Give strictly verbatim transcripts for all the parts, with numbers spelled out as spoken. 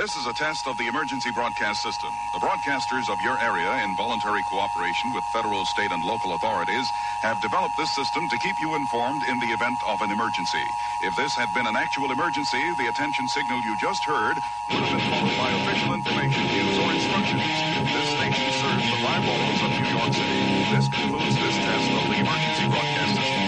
This is a test of the emergency broadcast system. The broadcasters of your area, in voluntary cooperation with federal, state, and local authorities, have developed this system to keep you informed in the event of an emergency. If this had been an actual emergency, the attention signal you just heard would have been followed by official information, news, or instructions. This station serves the five boroughs of New York City. This concludes this test of the emergency broadcast system.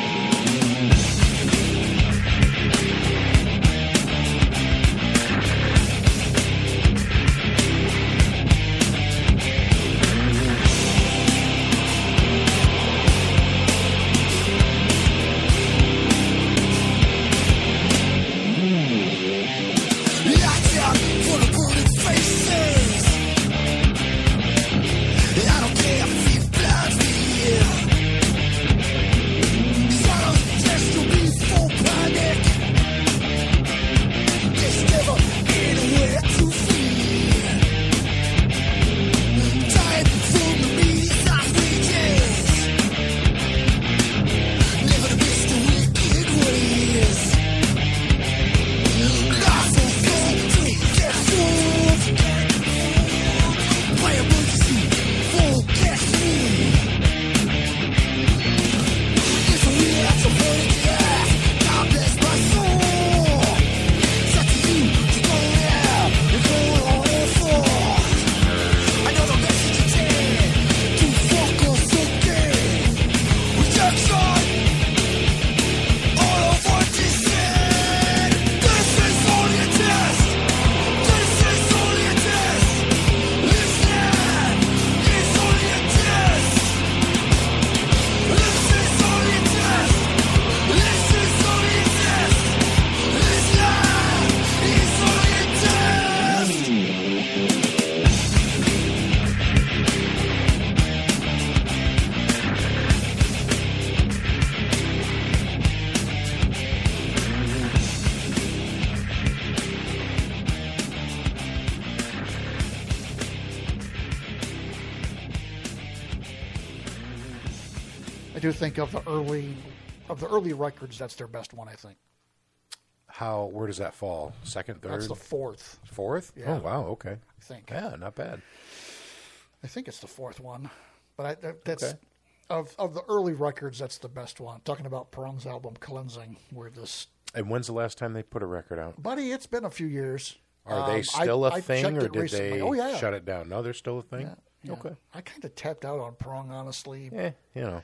I do think of the early of the early records, that's their best one, I think. How? Where does that fall? Second, third? That's the fourth. Fourth? Yeah. Oh, wow, okay. I think. Yeah, not bad. I think it's the fourth one. But I, that, that's Okay. of of the early records, that's the best one. Talking about Prong's album Cleansing, where this And when's the last time they put a record out? buddy, it's been a few years. Are Um, they still a I- I thing, checked or it did recently. they Oh, yeah. shut it down? No, they're still a thing? Yeah, yeah. Okay. I kind of tapped out on Prong, honestly. Eh, you know.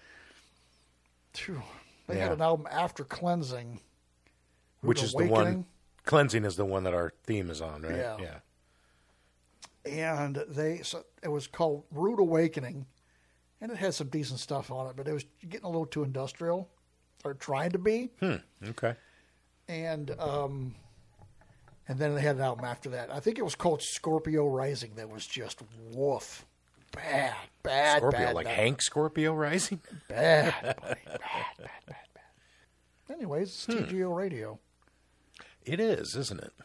Phew. They Yeah. had an album after Cleansing, Rude Which is the Awakening, one, Cleansing is the one that our theme is on, right? Yeah. Yeah. and they so it was called Rude Awakening, and it had some decent stuff on it, but it was getting a little too industrial, or trying to be. Hmm. Okay. And um, and then they had an album after that. I think it was called Scorpio Rising. That was just woof, bad, bad, Scorpio, bad, like bad, Hank Scorpio Rising? bad, buddy, bad, bad, bad, bad. Anyways, it's Hmm. T G O Radio. It is, isn't it?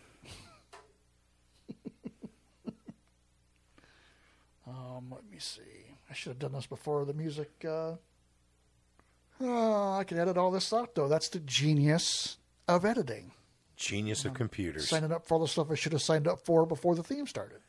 Um, let me see. I should have done this before the music. Uh, oh, I can edit all this out, though. That's the genius of editing. Genius of computers. Signing up for all the stuff I should have signed up for before the theme started.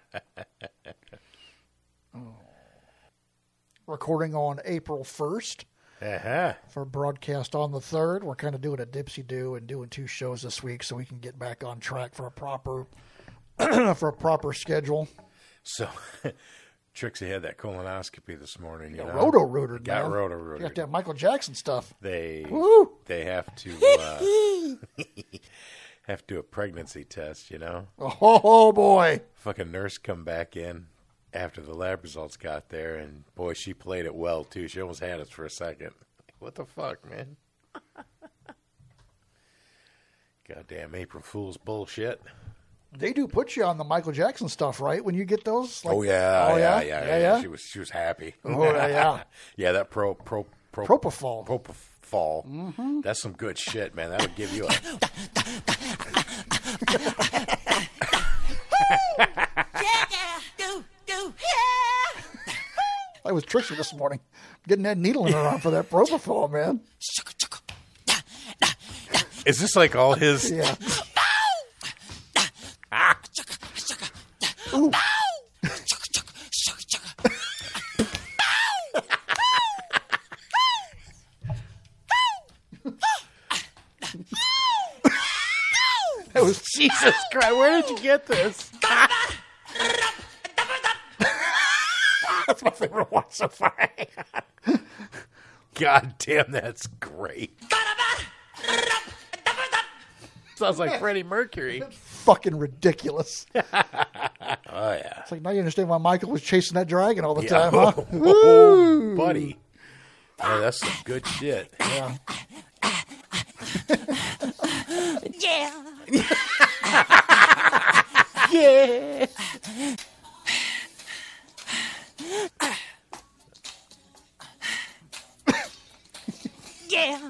oh. Recording on April first Uh-huh. for broadcast on the third. We're kind of doing a dipsy-do and doing two shows this week so we can get back on track for a proper for a proper schedule. So, Trixie had that colonoscopy this morning. You Yeah, know? Roto-rooted, Got man. roto-rooted. You got that Michael Jackson stuff. They Woo! they have to uh, have to do a pregnancy test, you know. Oh, boy. Fucking nurse come back in after the lab results got there, and boy, she played it well too. She almost had us for a second. What the fuck, man? Goddamn April Fool's bullshit. They do put you on the Michael Jackson stuff, right? When you get those? Like, oh yeah, oh, yeah, yeah, yeah, yeah, yeah. She was she was happy. Oh, yeah, yeah. Yeah, that pro pro pro Propofol. Propofol. Mm-hmm. That's some good shit, man. That'll give you a. I was Trixie this morning, getting that needle in her arm for that propofol, man. Is this like all his? Yeah. Ooh. That was Jesus Christ, where did you get this? that's my favorite one so far. God damn, that's great. Sounds like Freddie Mercury. Fucking ridiculous. Oh, yeah. It's like, now you understand why Michael was chasing that dragon all the Yeah. time, huh? Oh, buddy. Oh, that's some good shit. Yeah. Yeah. Yeah. Yeah.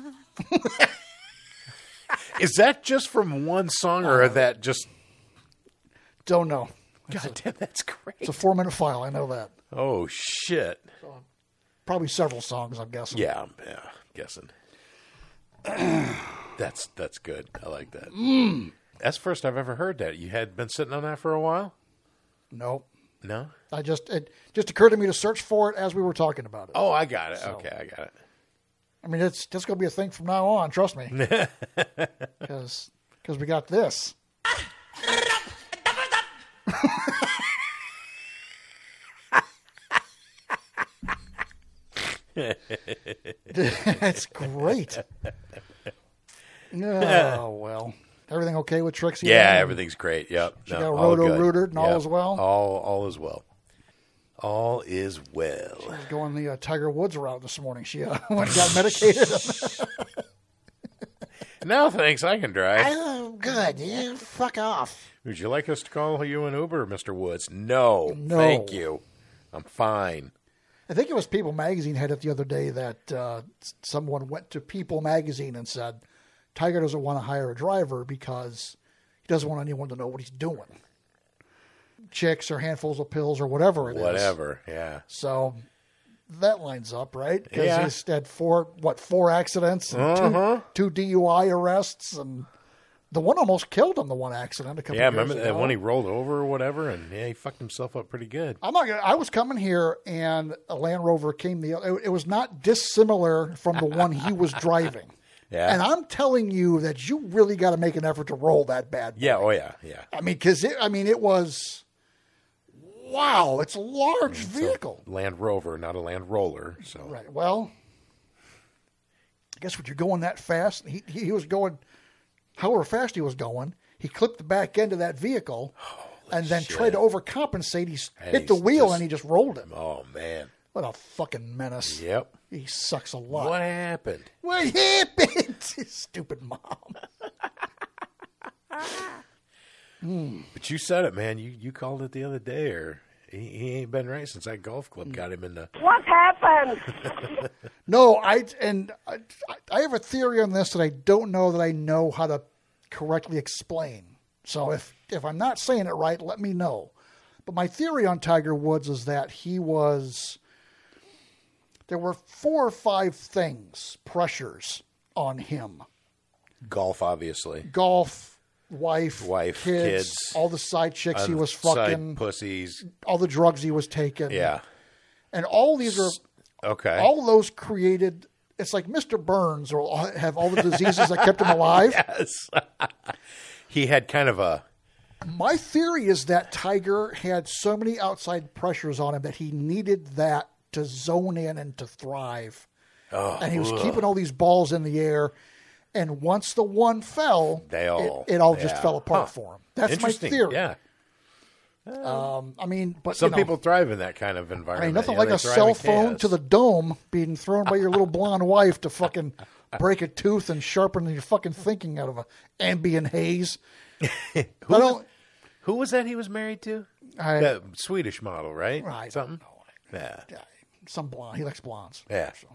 Is that just from one song, or that just... Don't know. God damn, that's great. It's a four-minute file, I know that. Oh, shit. Probably several songs, I'm guessing. Yeah, I'm yeah, guessing. that's that's good. I like that. Mm. That's the first I've ever heard that. You had been sitting on that for a while? Nope. No? I just it just occurred to me to search for it as we were talking about it. Oh, I got it. So- Okay, I got it. I mean, it's just going to be a thing from now on, trust me. Because we got this. It's great. Oh, well. Everything okay with Trixie? Yeah, then? everything's great. Yep. She got roto-rooted and all is well? All, all is well. All is well. She was going the uh, Tiger Woods route this morning. She uh, went and got medicated. No, thanks. I can drive. Oh, good. You fuck off. Would you like us to call you an Uber, Mister Woods? No, No. thank you. I'm fine. I think it was People Magazine had it the other day that uh, someone went to People Magazine and said, Tiger doesn't want to hire a driver because he doesn't want anyone to know what he's doing. Chicks or handfuls of pills or whatever it is. Whatever, yeah. So that lines up, right? Because Yeah. he's had four, what, four accidents and Uh-huh. two, two D U I arrests, and the one almost killed him, the one accident a couple Yeah, of years remember ago. that when he rolled over or whatever, and yeah, he fucked himself up pretty good. I'm not gonna, I was coming here and a Land Rover came the it, it was not dissimilar from the one he was driving. Yeah. And I'm telling you that you really got to make an effort to roll that bad boy. Yeah, oh yeah, yeah. I mean, because it, I mean, it was, wow, it's a large vehicle. Land Rover, not a Land Roller. So Right. Well, I guess when you're going that fast, he, he was going, however fast he was going, he clipped the back end of that vehicle and then tried to overcompensate. He s- And hit the he's wheel just- and he just rolled him. Oh man. What a fucking menace. Yep. He sucks a lot. What happened? What happened? Stupid mom. But you said it, man. You you called it the other day, or he, he ain't been right since that golf club got him in the. What happened? No, I and I, I have a theory on this that I don't know that I know how to correctly explain. So if if I'm not saying it right, let me know. But my theory on Tiger Woods is that he was. There were four or five things, pressures on him. Golf, obviously. Golf, wife, Wife, kids, kids. all the side chicks he Uh, was side fucking, pussies. all the drugs he was taking. Yeah. And all these are, Okay. all those created, it's like Mister Burns will have all the diseases that kept him alive. Yes. He had kind of a. My theory is that Tiger had so many outside pressures on him that he needed that to zone in and to thrive. Oh, And he was ugh. keeping all these balls in the air. And once the one fell, They all- it, it all just yeah. fell apart Huh. for him. That's my Interesting. theory. Yeah. Um, I mean, but Some you know, people thrive in that kind of I environment. mean, nothing Yeah, like they a thrive cell in phone chaos. to the dome being thrown by your little blonde wife to fucking break a tooth and sharpen your fucking thinking out of a Ambien haze. I don't. Who was that he was married to? I, That Swedish model, right? I don't Something? know. Yeah. Yeah, some blonde. He likes blondes. Yeah. So.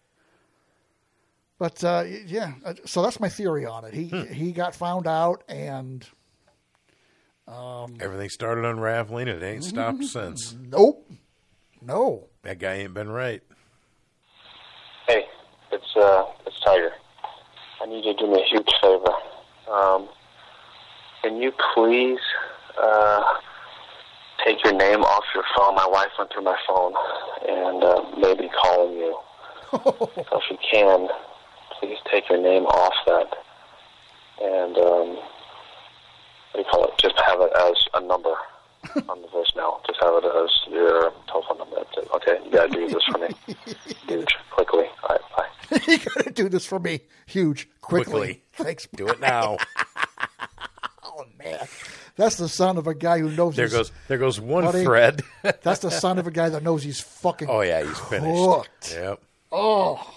But uh, yeah, uh, so that's my theory on it. He Hmm. he got found out, and Everything started unraveling. It ain't stopped since. nope, no. That guy ain't been right. Hey, it's uh, it's Tiger. I need you to do me a huge favor. Um, can you please uh, name off your phone. My wife went through my phone and uh, may be calling you. So if you can, please take your name off that. And, um, what do you call it? Just have it as a number on the voicemail. Just have it as your telephone number. That's it. Okay, you gotta do this for me. Huge. Quickly. All right, bye. You gotta do this for me. Huge. Quickly. Quickly. Thanks. Do it now. Oh, man. That's the sound of a guy who knows There he's... goes there goes one Buddy, thread. That's the sound of a guy that knows he's fucking Oh yeah, he's finished. cooked. Yep. Oh.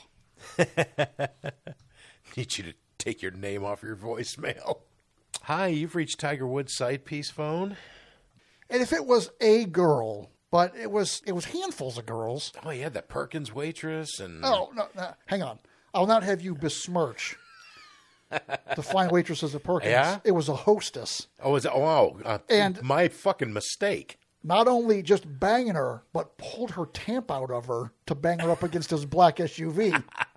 Need you to take your name off your voicemail. Hi, you've reached Tiger Woods' side piece phone. And if it was a girl, but it was it was handfuls of girls. Oh, yeah, that Perkins waitress and Oh, no, no, hang on. I'll not have you besmirch the fine waitress at Perkins. Yeah? It was a hostess. oh, is it, oh, uh, And- my fucking mistake. Not only just banging her, but pulled her tamp out of her to bang her up against his black S U V.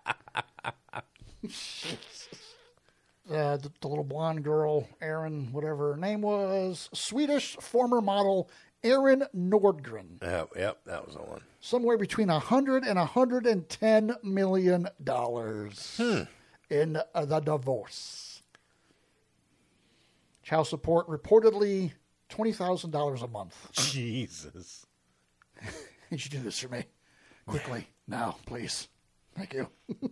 Uh, the, the little blonde girl, Erin, whatever her name was, Swedish former model Erin Nordgren, Yep, yep, that was the one. somewhere between a hundred and a hundred and ten million dollars in uh, the divorce. Child support reportedly twenty thousand dollars a month. Jesus. You should do this for me quickly now, please. Thank you.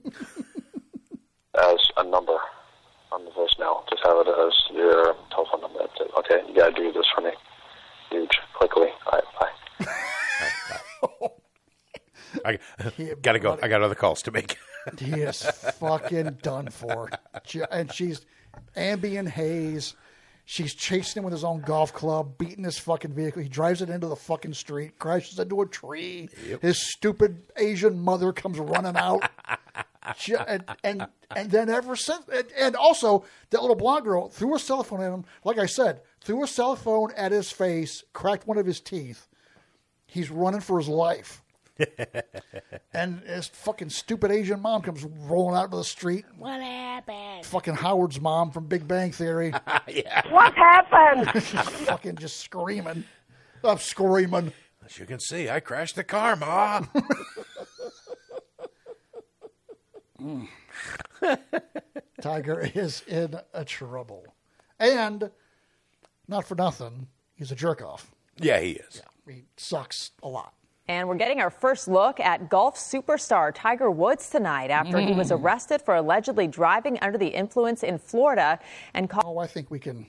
As a number on the voicemail. Just have it as your telephone number. That's it. Okay, you gotta do this for me. Huge. Quickly. All right, bye. I Yeah, gotta go. buddy. I got other calls to make. He is fucking done for. Ju- And she's ambient haze. She's chasing him with his own golf club, beating his fucking vehicle. He drives it into the fucking street, crashes into a tree. Yep. His stupid Asian mother comes running out. Ju- and, and and then ever since, and, and also that little blonde girl threw a cell phone at him. Like I said, threw a cell phone at his face, cracked one of his teeth. He's running for his life. And his fucking stupid Asian mom comes rolling out to the street. What happened? Fucking Howard's mom from Big Bang Theory. What happened? Fucking just screaming. I'm screaming. As you can see, I crashed the car, Ma. Tiger is in a trouble. And, not for nothing, he's a jerk off. Yeah, he is. He sucks a lot. And we're getting our first look at golf superstar Tiger Woods tonight after he was arrested for allegedly driving under the influence in Florida and ca- Oh, I think we can.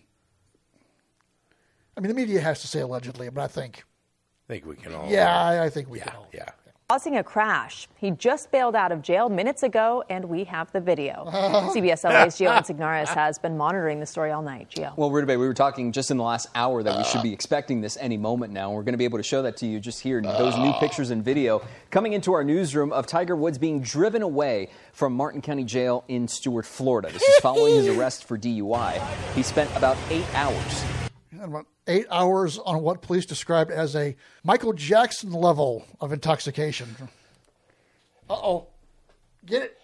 I mean, the media has to say allegedly, but I think. I think we can all. Yeah, I, I think we Yeah, can all. yeah. causing a crash. He just bailed out of jail minutes ago, and we have the video. C B S L A's Gio Insignaris has been monitoring the story all night. Gio. Well, Rita, we were talking just in the last hour that we should be expecting this any moment now. We're going to be able to show that to you just here. Those new pictures and video coming into our newsroom of Tiger Woods being driven away from Martin County Jail in Stuart, Florida. This is following his arrest for D U I. He spent about eight hours. About eight hours on what police described as a Michael Jackson level of intoxication. Uh-oh. Get it?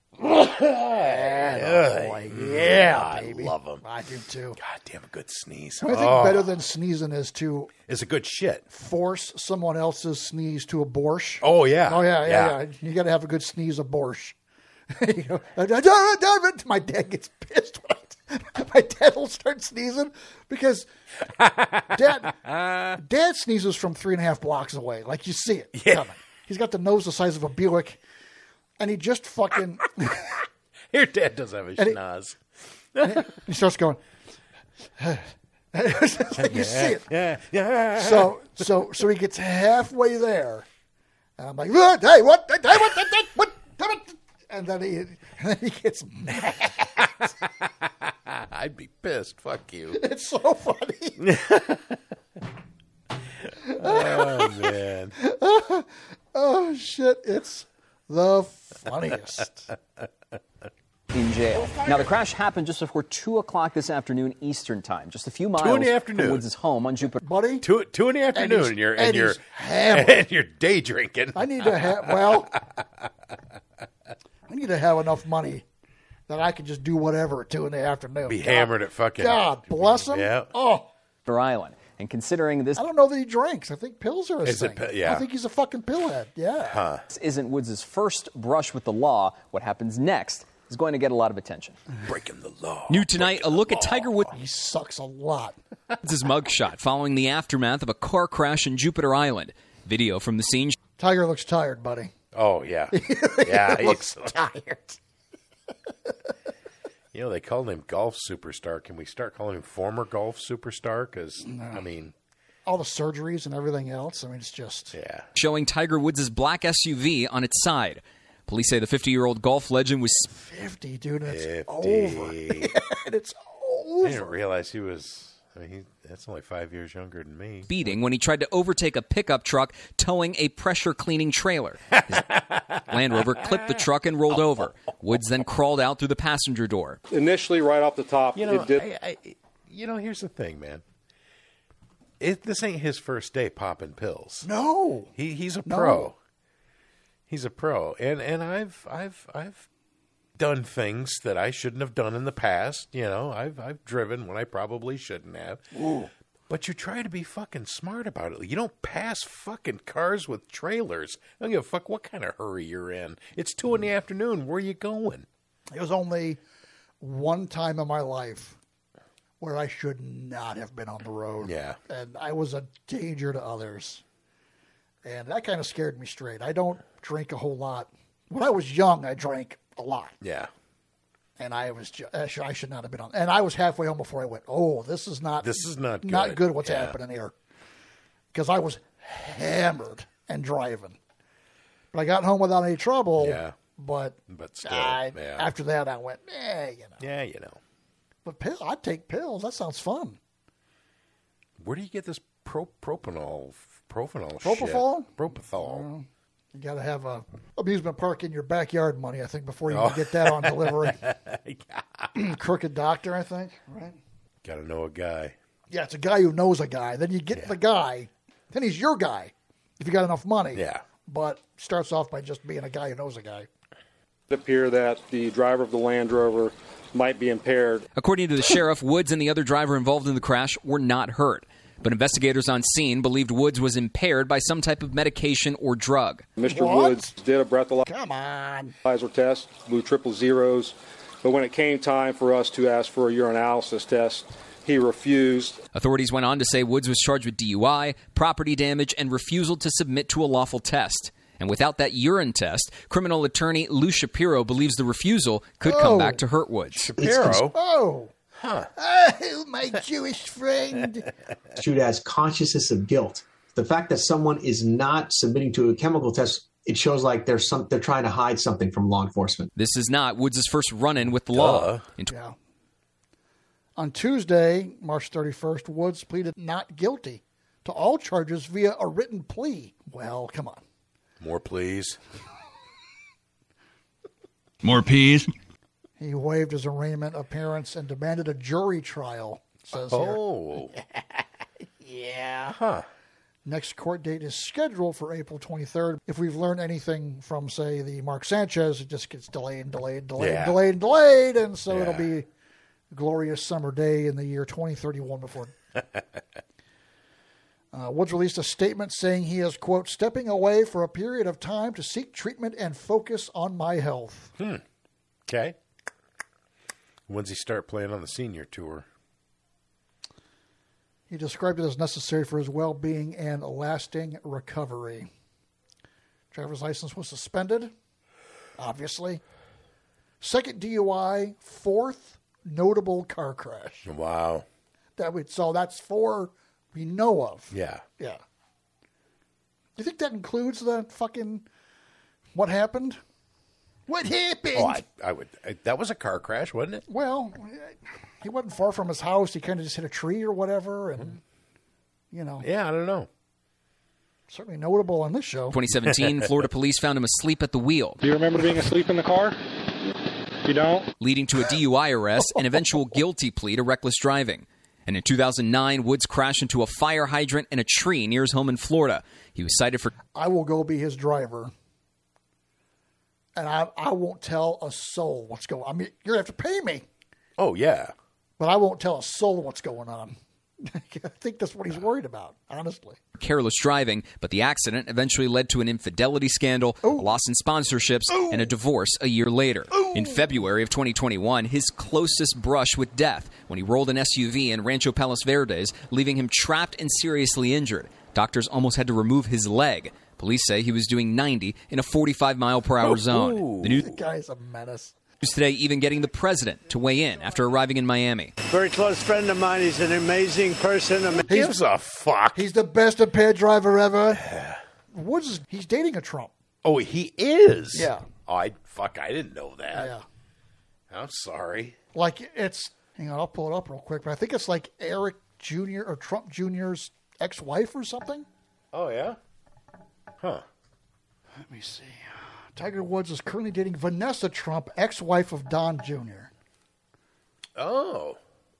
Yeah, boy. Yeah, I baby. love him. I do too. God damn, a good sneeze. I think Oh, better than sneezing is to it's a good shit. force someone else's sneeze to a borscht. Oh, yeah. Oh, yeah, yeah, yeah. You got to have a good sneeze of borscht. You go, my dad gets pissed when I, my dad will start sneezing because dad, dad sneezes from three and a half blocks away. Like you see it Yeah. coming. He's got the nose the size of a Buick, and he just fucking, Your dad does have a And it- schnoz. he starts going, It's just like you see it. Yeah, yeah. So, so, so he gets halfway there, and I'm like, "What? Hey, what? Hey, what? What? What? what?" And then he, and then he gets mad. I'd be pissed. Fuck you. It's so funny. Oh, man. Oh shit! It's the funniest. In jail. Now, the crash happened just before two o'clock this afternoon Eastern Time, just a few miles in the afternoon. from Woods' home on Jupiter. Buddy, Two, two in the afternoon, he's- and, you're and and you're he's hammered. and you're day drinking. I need to have well, I need to have enough money that I can just do whatever at two in the afternoon. Be God- hammered at fucking. God bless him. Yeah. Oh, Island. And considering this I don't know that he drinks. I think pills are his Is it thing. pi- yeah. I think he's a fucking pillhead. Yeah. Huh. isn't Woods' first brush with the law, what happens next is going to get a lot of attention. Breaking the law. New tonight, a look at Tiger Woods' He sucks a lot. mugshot following the aftermath of a car crash in Jupiter Island. Video from the scene. Tiger looks tired, buddy. Oh, yeah. Yeah, He looks he's- tired. You know, they called him golf superstar. Can we start calling him former golf superstar? Because, I mean, All the surgeries and everything else. I mean, it's just. yeah. Showing Tiger Woods' black S U V on its side. Police say the fifty-year-old golf legend was fifty, dude, and it's fifty. over. and it's I didn't over. realize he was, I mean, he, that's only five years younger than me. speeding when he tried to overtake a pickup truck towing a pressure cleaning trailer. His Land Rover clipped the truck and rolled over. Woods then crawled out through the passenger door. Initially, right off the top, You know, it did. I, I, you know, here's the thing, man. It, this ain't his first day popping pills. No. He he's a No. pro. He's a pro, and and I've I've I've done things that I shouldn't have done in the past. You know, I've I've driven when I probably shouldn't have. Ooh. But you try to be fucking smart about it. You don't pass fucking cars with trailers. I don't give a fuck what kind of hurry you're in. It's two in the afternoon. Where are you going? It was only one time in my life where I should not have been on the road. Yeah. And I was a danger to others. And that kind of scared me straight. I don't drink a whole lot. When I was young, I drank a lot. Yeah. And I was ju- I should I should not have been on. And I was halfway home before I went, oh, this is not This is not not good. good what's Yeah. happening here. Because I was hammered and driving. But I got home without any trouble. Yeah. But, But still, I, yeah. after that, I went, eh, you know. Yeah, you know. But pill, I'd take pills. That sounds fun. Where do you get this pro- propanol, propanol Propofol? shit? Propofol. You got to have a amusement park in your backyard money, I think, before you Oh. can get that on delivery. Crooked Doctor, I think, right? Got to know a guy. Yeah, it's a guy who knows a guy. Then you get Yeah. the guy. Then he's your guy if you got enough money. Yeah. But starts off by just being a guy who knows a guy. It appeared that the driver of the Land Rover might be impaired. According to the sheriff, Woods and the other driver involved in the crash were not hurt. But investigators on scene believed Woods was impaired by some type of medication or drug. Mister What? Woods did a breathalyzer Come on. test, blew triple zeros, but when it came time for us to ask for a urinalysis test, he refused. Authorities went on to say Woods was charged with D U I, property damage, and refusal to submit to a lawful test. And without that urine test, criminal attorney Lou Shapiro believes the refusal could Oh. come back to hurt Woods. Shapiro. Oh. Huh. Oh, my Jewish friend. Viewed as consciousness of guilt. The fact that someone is not submitting to a chemical test, it shows like there's some, they're trying to hide something from law enforcement. This is not Woods' first run-in with the law. In Yeah. On Tuesday, March thirty-first, Woods pleaded not guilty to all charges via a written plea. Well, come on. More, please. More peas. He waived his arraignment appearance and demanded a jury trial, it says here. Oh. Yeah. Huh. Next court date is scheduled for April twenty-third. If we've learned anything from, say, the Mark Sanchez, it just gets delayed and delayed and delayed Yeah. and delayed and delayed. And so Yeah. it'll be a glorious summer day in the year twenty thirty-one before. uh, Woods released a statement saying he is, quote, stepping away for a period of time to seek treatment and focus on my health. Hmm. Okay. When's he start playing on the senior tour? He described it as necessary for his well-being and lasting recovery. Driver's license was suspended, obviously. Second D U I, fourth notable car crash. Wow. That we, so that's four we know of. Yeah. Yeah. Do you think that includes the fucking what happened? What happened? Oh, I, I would. I, that was a car crash, wasn't it? Well, he wasn't far from his house. He kind of just hit a tree or whatever, and you know, Yeah, I don't know. certainly notable on this show. twenty seventeen, Florida police found him asleep at the wheel, Do you remember being asleep in the car? You don't? leading to a D U I arrest and eventual guilty plea to reckless driving. And in two thousand nine, Woods crashed into a fire hydrant and a tree near his home in Florida. He was cited for I will go be his driver, and I I won't tell a soul what's going on. I mean, you're going to have to pay me, Oh, yeah. but I won't tell a soul what's going on. I think that's what he's worried about, honestly. Careless driving, but the accident eventually led to an infidelity scandal, Ooh. a loss in sponsorships, Ooh. and a divorce a year later. Ooh. In February of twenty twenty-one, his closest brush with death when he rolled an S U V in Rancho Palos Verdes, leaving him trapped and seriously injured. Doctors almost had to remove his leg. Police say he was doing ninety in a forty-five mile per hour zone. Ooh. The news The guy's a menace. today even getting the president to weigh in after arriving in Miami. Very close friend of mine. He's an amazing person. Who gives a fuck? He's the best impaired driver ever. Woods, is, he's dating a Trump. Oh, he is? Yeah. Oh, I, fuck, I didn't know that. Yeah. I'm sorry. Like, it's, hang on, I'll pull it up real quick, but I think it's like Eric Junior or Trump Junior's ex-wife or something. Oh, yeah? Huh. Let me see. Tiger Woods is currently dating Vanessa Trump, ex-wife of Don Junior Oh.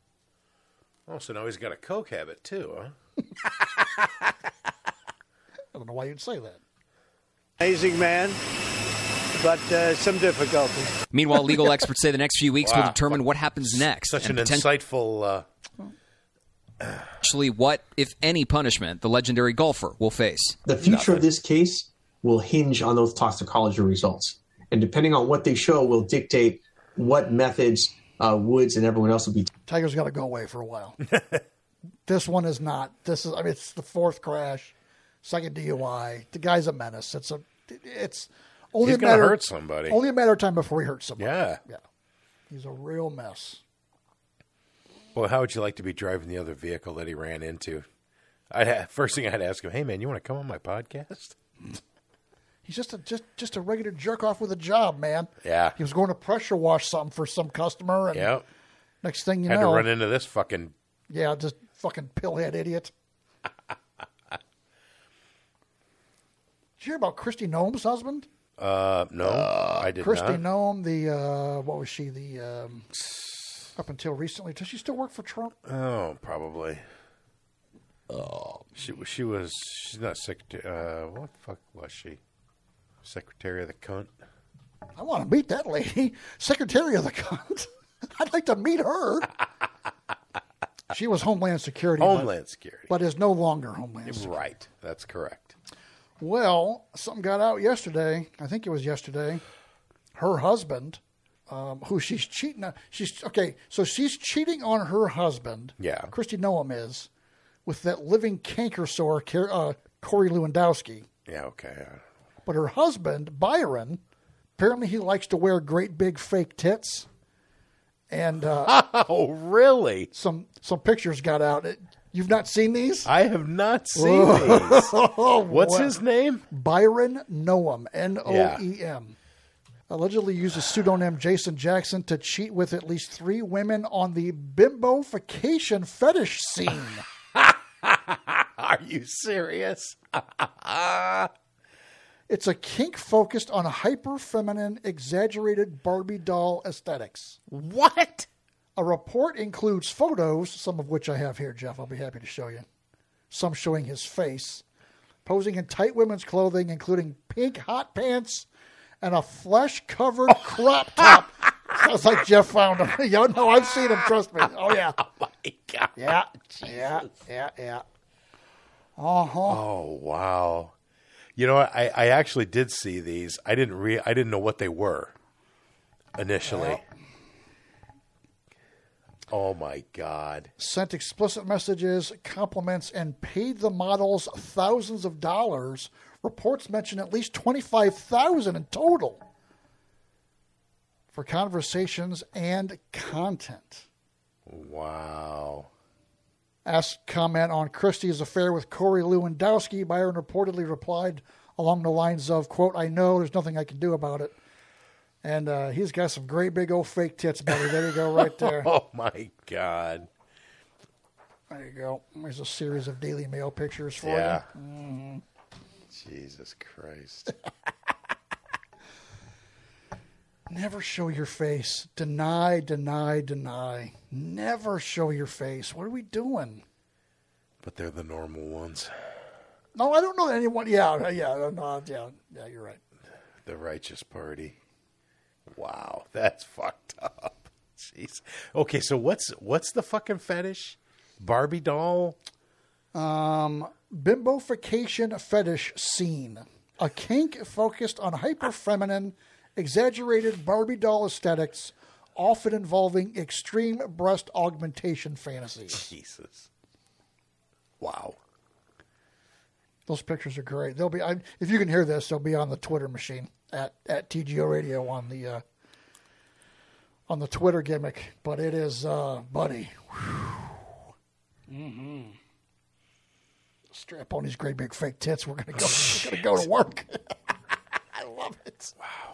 Oh, so now he's got a coke habit, too, huh? I don't know why you'd say that. Amazing man, but uh, some difficulties. Meanwhile, legal experts say the next few weeks Wow. will determine what happens next. Such and an poten- insightful... Uh... Actually, what, if any, punishment the legendary golfer will face. The future Nothing. of this case will hinge on those toxicology results. And depending on what they show will dictate what methods uh, Woods and everyone else will be. Tiger's got to go away for a while. This one is not. This is, I mean, it's the fourth crash, second D U I. The guy's a menace. It's a, it's only He's a going to matter, hurt somebody. Only a matter of time before he hurts somebody. Yeah. Yeah. He's a real mess. Well, how would you like to be driving the other vehicle that he ran into? I'd ha- first thing I'd ask him, hey, man, you want to come on my podcast? He's just a just just a regular jerk off with a job, man. Yeah. He was going to pressure wash something for some customer, and Yep. next thing you Had know, to run into this fucking... yeah, just fucking pillhead idiot. Did you hear about Christy Noem's husband? Uh, no, I did Christy not. Noem, the uh, what was she? The um, up until recently, does she still work for Trump? Oh, probably. Oh, she she was she's not secretary. Uh, what the fuck was she? Secretary of the cunt. I want to meet that lady, Secretary of the cunt. I'd like to meet her. She was Homeland Security. Homeland but, Security, but is no longer Homeland Security. Right, that's correct. Well, something got out yesterday. I think it was yesterday. Her husband, um, who she's cheating on. She's okay. So she's cheating on her husband. Yeah. Christy Noem is with that living canker sore, uh, Corey Lewandowski. Yeah. Okay. But her husband, Byron, apparently he likes to wear great big fake tits. And uh, oh, really? Some some pictures got out. It, you've not seen these? I have not seen these. What's What? his name? Byron Noem, N O E M. Allegedly used a pseudonym Jason Jackson to cheat with at least three women on the bimbofication fetish scene. Are you serious? It's a kink focused on hyper-feminine, exaggerated Barbie doll aesthetics. What? A report includes photos, some of which I have here, Jeff. I'll be happy to show you. Some showing his face, posing in tight women's clothing, including pink hot pants and a flesh-covered crop top. Sounds like Jeff found him. Yo, no, I've seen him. Trust me. Oh yeah. Oh my God. Yeah. Yeah. Yeah. Yeah. Uh huh. Oh wow. You know, I, I actually did see these. I didn't re- I didn't know what they were initially. Yeah. Oh my God. Sent explicit messages, compliments, and paid the models thousands of dollars. Reports mention at least twenty-five thousand dollars in total for conversations and content. Wow. Asked comment on Christie's affair with Corey Lewandowski, Byron reportedly replied along the lines of, quote, I know there's nothing I can do about it. And uh, he's got some great big old fake tits, buddy. There you go, right there. Oh, my God. There you go. There's a series of Daily Mail pictures for Yeah. you. Mm-hmm. Jesus Christ. Never show your face. Deny, deny, deny. Never show your face. What are we doing? But they're the normal ones. No, I don't know anyone. Yeah, yeah, no, yeah, yeah, you're right. The righteous party. Wow, that's fucked up. Jeez. Okay, so what's what's the fucking fetish? Barbie doll? Um, bimbofication fetish scene. A kink focused on hyper-feminine, exaggerated Barbie doll aesthetics, often involving extreme breast augmentation fantasies. Jesus. Wow. Those pictures are great. They'll be I, if you can hear this, they'll be on the Twitter machine at, at T G O Radio on the uh, on the Twitter gimmick. But it is, uh, buddy. Mm-hmm. Strap on these great big fake tits. We're gonna go. We're gonna go to work. I love it.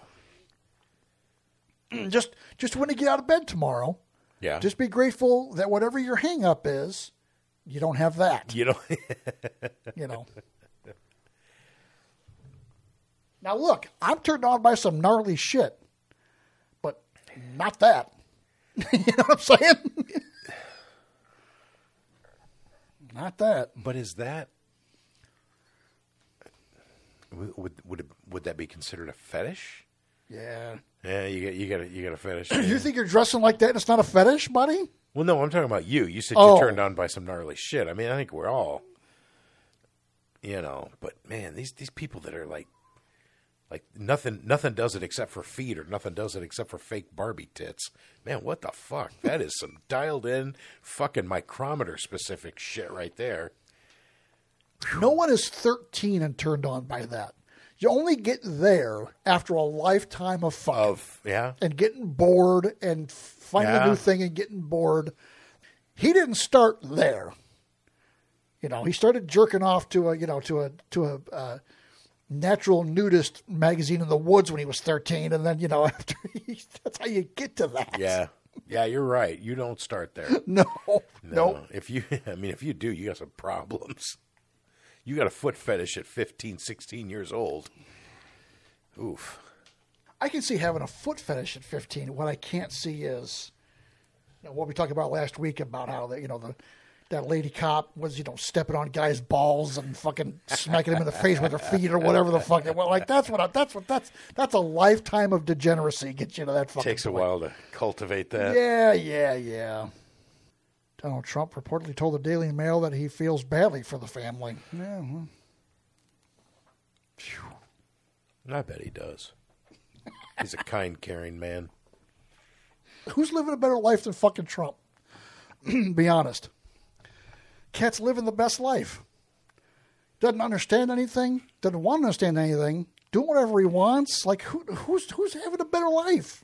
Wow. Just just when you get out of bed tomorrow, yeah. Just be grateful that whatever your hang up is, you don't have that. You know. You know. Now look, I'm turned on by some gnarly shit, but not that. You know what I'm saying? Not that. But is that would would it, would that be considered a fetish? Yeah. Yeah, you got you got a, you got a fetish. You think you're dressing like that and it's not a fetish, buddy? Well, no, I'm talking about you. You said Oh. you're turned on by some gnarly shit. I mean, I think we're all, you know. But man, these these people that are like, like nothing nothing does it except for feet, or nothing does it except for fake Barbie tits. Man, what the fuck? That is some dialed in fucking micrometer specific shit right there. No one is thirteen and turned on by that. You only get there after a lifetime of fucking. Of yeah, and getting bored and finding Yeah. a new thing and getting bored. He didn't start there. You know, he started jerking off to a, you know, to a, to a, uh, natural nudist magazine in the woods when he was thirteen. And then, you know, after he, that's how you get to that. yeah, yeah. You're right. You don't start there. No, No. no. If you, I mean, if you do, you got some problems. You got a foot fetish at fifteen, sixteen years old. Oof. I can see having a foot fetish at fifteen. What I can't see is, you know, what we talked about last week about how the, you know, the, that lady cop was, you know, stepping on guys' balls and fucking smacking him in the face with her feet or whatever the fuck. Well, like that's what I, that's what that's that's a lifetime of degeneracy gets you to that fucking. Takes a point. while to cultivate that. Yeah, yeah, yeah. Donald Trump reportedly told the Daily Mail that he feels badly for the family. Yeah. Well. I bet he does. He's a kind, caring man. Who's living a better life than fucking Trump? Be honest. Cat's living the best life. Doesn't understand anything. Doesn't want to understand anything. Doing whatever he wants. Like who, who's who's having a better life?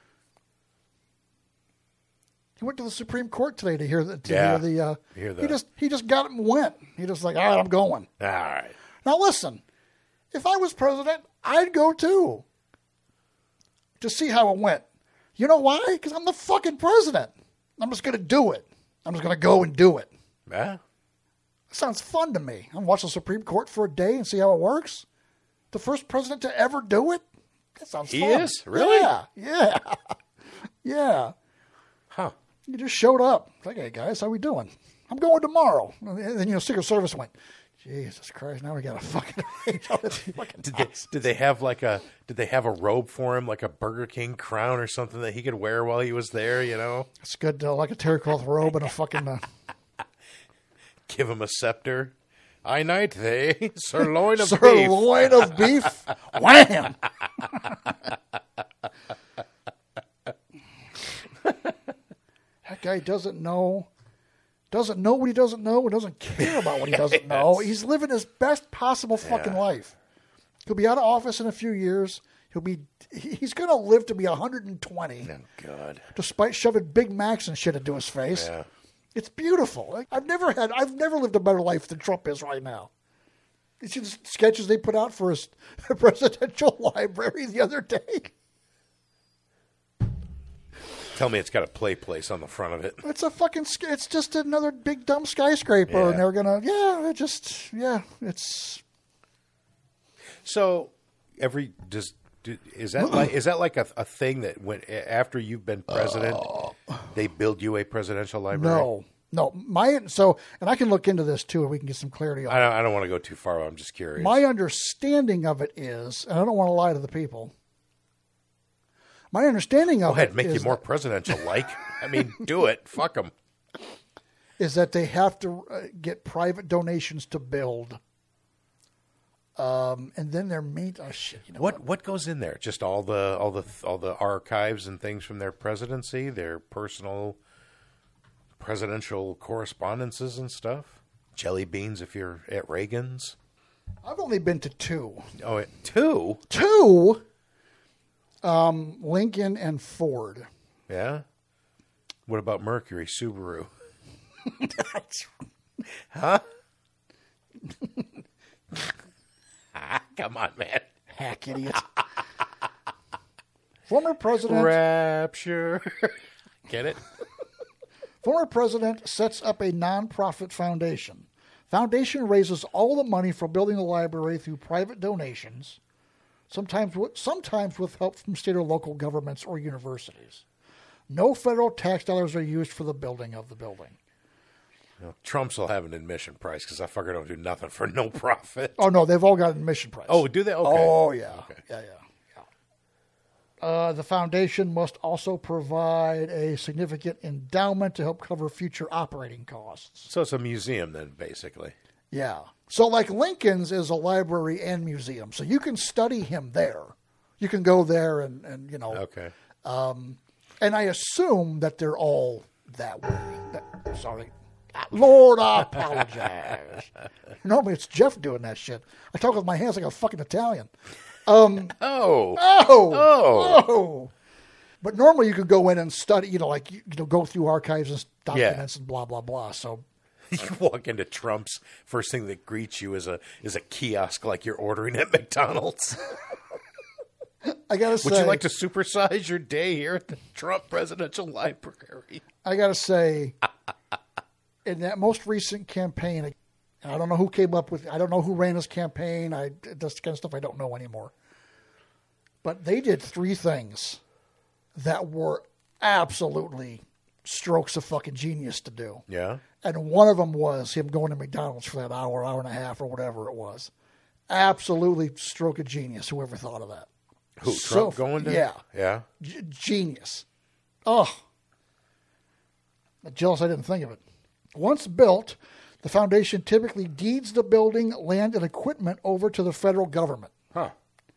He went to the Supreme Court today to hear the. To Yeah. hear the, uh, Hear the- He just he just got up and went. He just like, all right, I'm going. All right. Now listen, if I was president, I'd go too. To see how it went. You know why? Because I'm the fucking president. I'm just going to do it. I'm just going to go and do it. Yeah. Sounds fun to me. I'm watch the Supreme Court for a day and see how it works. The first president to ever do it. That sounds He fun. is? Really? Yeah, yeah, yeah. Huh. You just showed up. It's like, hey guys, how we doing? I'm going tomorrow. And then you know, Secret Service went. Jesus Christ! Now we got to fucking arrange all this fucking Did they, did they have like a did they have a robe for him, like a Burger King crown or something that he could wear while he was there? You know, It's good, uh, like a terry cloth robe and a fucking. Uh, give him a scepter. I knight thee, sirloin of beef. Sirloin of beef. Wham! That guy doesn't know, doesn't know what he doesn't know, and doesn't care about what he doesn't know. He's living his best possible fucking Yeah. life. He'll be out of office in a few years. He'll be, he's going to live to be one hundred twenty, Oh, God. despite shoving Big Macs and shit into his face. Yeah. It's beautiful. Like, I've never had, I've never lived a better life than Trump is right now. You see the sketches they put out for his presidential library the other day? Tell me it's got a play place on the front of it. It's a fucking, sk- it's just another big dumb skyscraper, Yeah. and they're gonna, yeah, it just, yeah, it's. So every does do, is that like is that like a, a thing that when after you've been president, they build you a presidential library? No, no, my so, and I can look into this too, and we can get some clarity on I it. don't. I don't want to go too far. I'm just curious. My understanding of it is, and I don't want to lie to the people. My understanding Go of ahead, it make is you more that- presidential like. I mean, do it. Fuck them. is that they have to uh, get private donations to build. Um, and then their main oh shit. You know what, what what goes in there? Just all the all the all the archives and things from their presidency, their personal presidential correspondences and stuff. Jelly beans if you're at Reagan's. I've only been to two. Oh, it, two? Two. Um, Lincoln and Ford. Yeah. What about Mercury, Subaru? Huh? Come on, man. Hack idiot. Former President... Rapture. Get it? Former President sets up a nonprofit foundation. Foundation raises all the money for building the library through private donations, sometimes with, sometimes with help from state or local governments or universities. No federal tax dollars are used for the building of the building. Well, Trump's will have an admission price because I fucker don't do nothing for no profit. Oh, no, they've all got an admission price. Oh, do they? Okay. Oh, yeah. Okay. Yeah, yeah, yeah. Uh, the foundation must also provide a significant endowment to help cover future operating costs. So it's a museum then, basically. Yeah. So like Lincoln's is a library and museum. So you can study him there. You can go there and, and you know. Okay. Um, and I assume that they're all that way. That, sorry. Lord, I apologize. Normally it's Jeff doing that shit. I talk with my hands like a fucking Italian. Um, oh. Oh. Oh. Oh. But normally you could go in and study, you know, like, you know, go through archives and documents Yeah. and blah, blah, blah. So you walk into Trump's, first thing that greets you is a is a kiosk like you're ordering at McDonald's. I gotta say, would you like to supersize your day here at the Trump Presidential Library? I gotta say, in that most recent campaign, I don't know who came up with, I don't know who ran his campaign. I that's kind of stuff I don't know anymore. But they did three things that were absolutely strokes of fucking genius to do. Yeah. And one of them was him going to McDonald's for that hour, hour and a half, or whatever it was. Absolutely stroke of genius. Whoever thought of that. Who, So- Trump going to? Yeah. Yeah. G- genius. Oh. I'm jealous I didn't think of it. Once built, the foundation typically deeds the building, land, and equipment over to the federal government. Huh.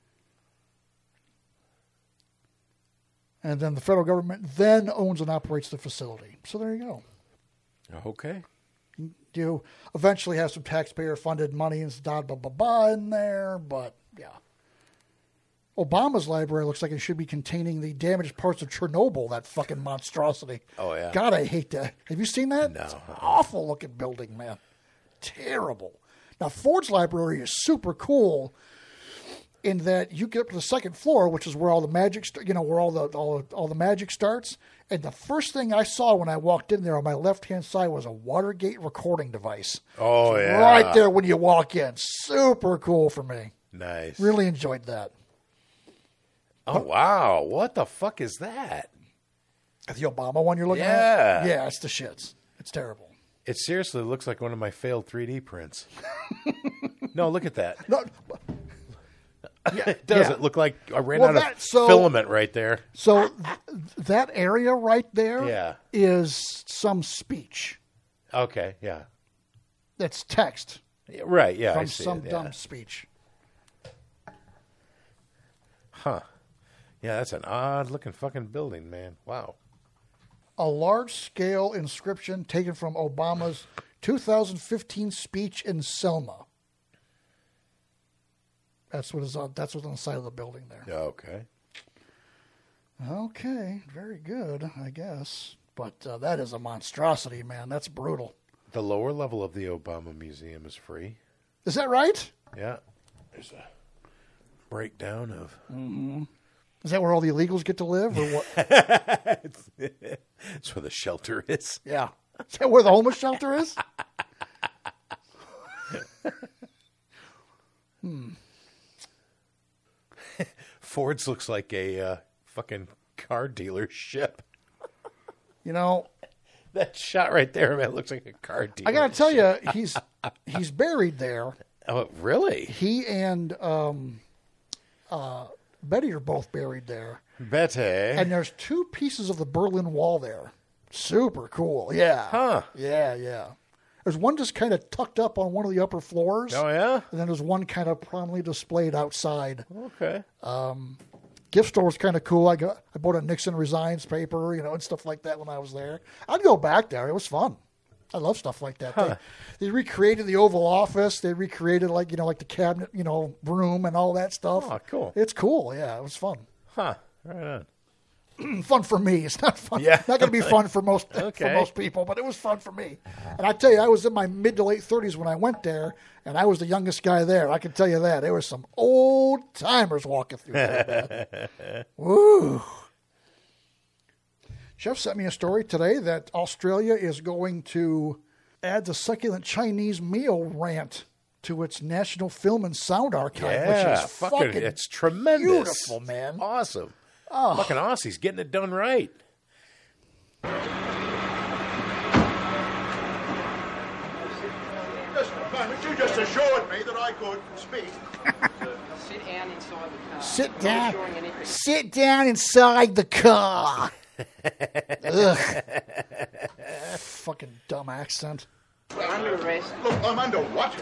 And then the federal government then owns and operates the facility. So there you go. Okay. You eventually have some taxpayer-funded money and blah, blah, blah, blah in there, but yeah. Obama's library looks like it should be containing the damaged parts of Chernobyl, that fucking monstrosity. Oh, yeah. God, I hate that. Have you seen that? No. It's an awful-looking building, man. Terrible. Now, Ford's library is super cool in that you get up to the second floor, which is where all the magic, st- you know, where all the all, all the magic starts. And the first thing I saw when I walked in there on my left-hand side was a Watergate recording device. Oh, It's yeah. right there when you walk in. Super cool for me. Nice. Really enjoyed that. Oh, wow. What the fuck is that? The Obama one you're looking Yeah. at? Yeah, it's the shits. It's terrible. It seriously looks like one of my failed three D prints. No, look at that. No, yeah, It does. yeah. It look like I ran Well, out that- of so- filament right there. So th- that area right there is Yeah. some speech. Okay, yeah. That's text. Yeah, right, yeah, I From see some it, yeah. dumb speech. Huh. Yeah, that's an odd looking fucking building, man. Wow. A large-scale inscription taken from Obama's two thousand fifteen speech in Selma. That's what is on. That's what's on the side of the building there. Okay. Okay, very good, I guess. But uh, that is a monstrosity, man. That's brutal. The lower level of the Obama Museum is free. Is that right? Yeah. There's a breakdown of. Mm-hmm. Is that where all the illegals get to live, or what? That's where the shelter is. Yeah. Is that where the homeless shelter is? hmm. Ford's looks like a uh, fucking car dealership. You know, that shot right there, man, looks like a car dealership. I gotta tell you, he's he's buried there. Oh, really? He and um, uh, Betty are both buried there. Betty. And there's two pieces of the Berlin Wall there. Super cool. Yeah. Huh. Yeah, yeah. There's one just kind of tucked up on one of the upper floors. Oh, yeah? And then there's one kind of prominently displayed outside. Okay. Um, gift store was kind of cool. I got I bought a Nixon Resigns paper, you know, and stuff like that when I was there. I'd go back there. It was fun. I love stuff like that. Huh. They, they recreated the Oval Office. They recreated like you know like the cabinet, you know, room and all that stuff. Oh, cool. It's cool. Yeah, it was fun. Huh. Right on. Fun for me. It's not fun. Yeah. Not going to be fun for most Okay. for most people, but it was fun for me. And I tell you, I was in my mid to late thirties when I went there, and I was the youngest guy there. I can tell you that there were some old timers walking through there. Woo! Jeff sent me a story today that Australia is going to add the succulent Chinese meal rant to its National Film and Sound Archive, Yeah, which is fucking, fucking it's tremendous. beautiful, man. Awesome. Oh. Fucking Aussies getting it done right. Just a moment, you just assured me that I could speak. Sit down inside the car. Sit Not down. assuring anything. Sit down inside the car. Ugh. Fucking dumb accent. We're under arrest. Look, I'm under what?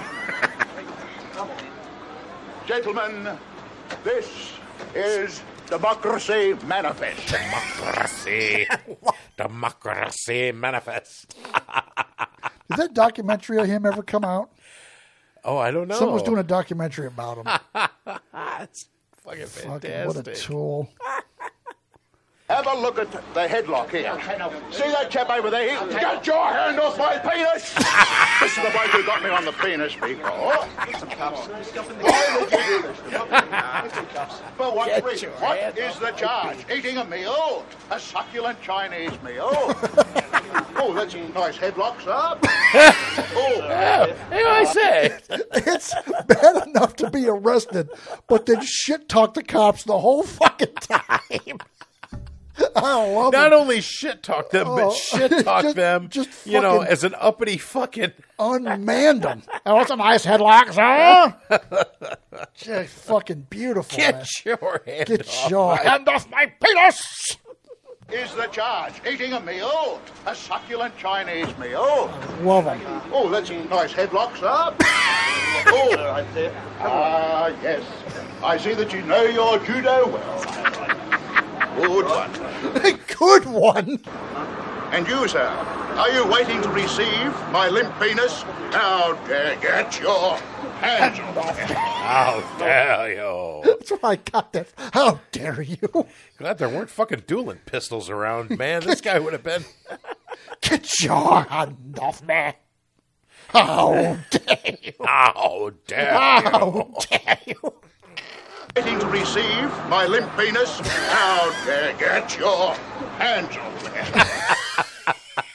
Gentlemen, this is Democracy Manifest. Democracy. Democracy Manifest. Did that documentary of him ever come out? Oh, I don't know. Someone was doing a documentary about him. That's fucking fantastic. Fucking what a tool. Have a look at the headlock here. See that chap over there? He, get your hand off my penis! This is the bloke who got me on the penis before. Why would you do this? For what Get reason? your What hand is off the charge? Eating a meal? A succulent Chinese meal? Oh, that's a nice headlock, sir. Oh, Hey, I say. It's bad enough to be arrested, but then shit talk the cops the whole fucking time. I love Not it. only shit talk them, Oh, but shit talk just- them, just you know, fucking- as an uppity fucking. Unmanned them. Oh, what's a nice headlock, sir? Just fucking beautiful, Get man. your hand Get off your my- hand off my penis! is the charge? Eating a meal? A succulent Chinese meal? Love them. Oh, that's a nice headlock, sir. Oh, ah, yes. I see that you know your judo well. Good one. Good one. And you, sir, are you waiting to receive my limp penis? How dare get your hands off it. How dare you? That's where I got that. How dare you? Glad there weren't fucking dueling pistols around, man. This guy would have been. Get your hand off me. How dare you? How dare How you? dare you? Waiting to receive my limp penis? How dare get your hands off it.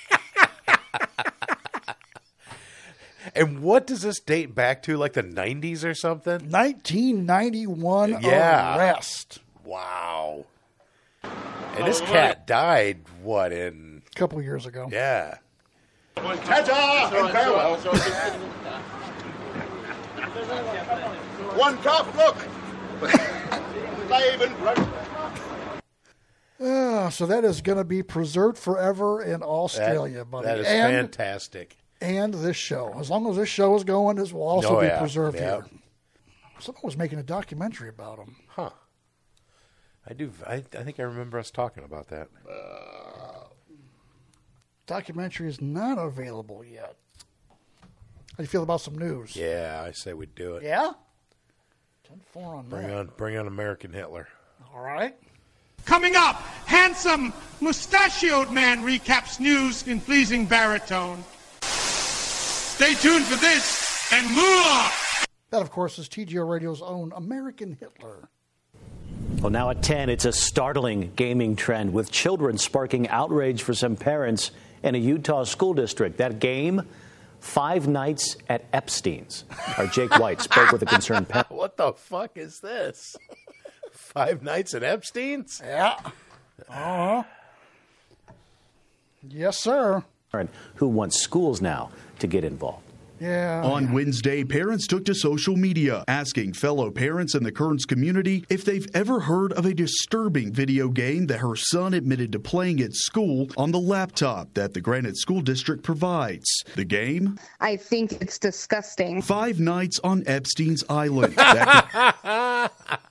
And what does this date back to? Like the nineties or something? nineteen ninety-one Yeah. arrest. Wow. And this cat died, what, in. A couple of years ago. Yeah. Ta-ta and farewell. One cup, look. Slave and broke. Uh, so that is going to be preserved forever in Australia, That- buddy. that is and, fantastic. And this show. As long as this show is going, this will also Oh, be yeah. preserved Yeah. here. Someone was making a documentary about him. Huh. I do. I, I think I remember us talking about that. Documentary is not available yet. How do you feel about some news? Yeah, I say we do it. Yeah? ten four on Bring that. on, bring on American Hitler. All right. Coming up, handsome, mustachioed man recaps news in pleasing baritone. Stay tuned for this and more. That, of course, is T G O Radio's own American Hitler. Well, now at ten, it's a startling gaming trend with children sparking outrage for some parents in a Utah school district. That game, Five Nights at Epstein's. Our Jake White spoke with a concerned parent. What the fuck is this? Five Nights at Epstein's? Yeah. Uh-huh. Yes, sir. Who wants schools now to get involved. Yeah. On Wednesday, parents took to social media, asking fellow parents in the Kearns community if they've ever heard of a disturbing video game that her son admitted to playing at school on the laptop that the Granite School District provides. The game? I think it's disgusting. Five Nights on Epstein's Island. That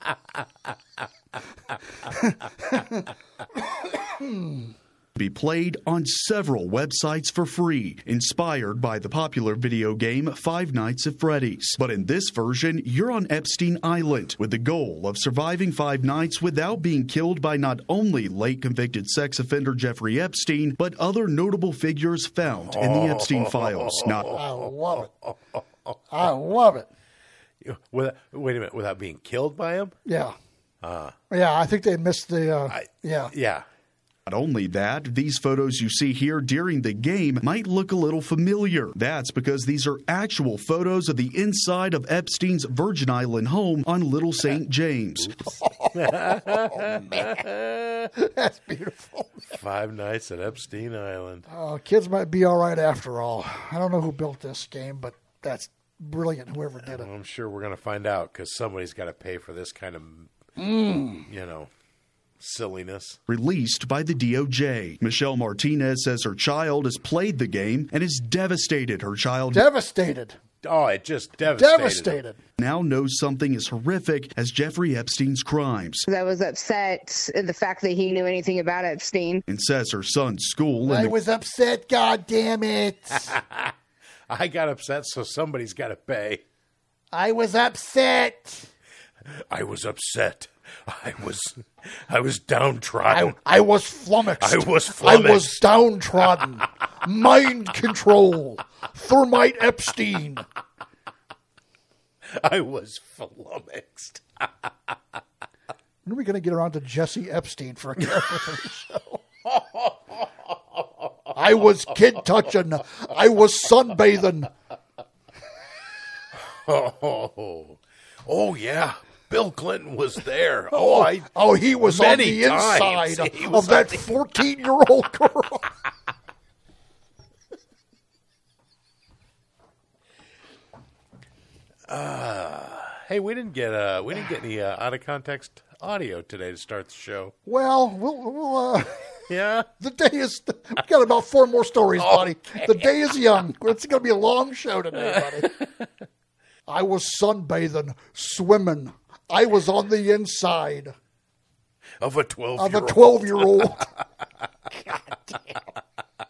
could be played on several websites for free, inspired by the popular video game Five Nights at Freddy's. But in this version, you're on Epstein Island with the goal of surviving five nights without being killed by not only late convicted sex offender Jeffrey Epstein, but other notable figures found in the Epstein files. Not I love it. I love it. Without, wait a minute, without being killed by him? Yeah. Uh, Yeah, I think they missed the. Uh, I, yeah. Yeah. Not only that, these photos you see here during the game might look a little familiar. That's because these are actual photos of the inside of Epstein's Virgin Island home on Little Saint James. Oh, man. That's beautiful. Five Nights at Epstein Island. Oh, kids might be all right after all. I don't know who built this game, but that's brilliant, whoever did it. I'm sure we're going to find out because somebody's got to pay for this kind of, Mm. you know, silliness. Released by the D O J. Michelle Martinez says her child has played the game and is devastated. Her child Devastated. Oh, it just devastated. Devastated. now knows something as horrific as Jeffrey Epstein's crimes. I was upset at the fact that he knew anything about Epstein. And says her son's school and I the was upset, God damn it. I got upset, so somebody's got to pay. I was upset. I was upset. I was, I was downtrodden. I, I was flummoxed. I was flummoxed. I was downtrodden. Mind control. Thermite Epstein. I was flummoxed. When are we going to get around to Jesse Epstein for a character for the show? I was kid touching. I was sunbathing. Oh, oh yeah. Bill Clinton was there. Oh, I, oh, he was on many the inside times. He of was that on the- fourteen-year-old girl. Uh, hey, we didn't get uh, we didn't get any uh, out of context audio today to start the show. Well, we'll, we'll uh, yeah. The day is. We got about four more stories, buddy. The day is young. It's going to be a long show today, buddy. I was sunbathing, swimming. I was on the inside Of a twelve of year a old. twelve-year-old. God damn.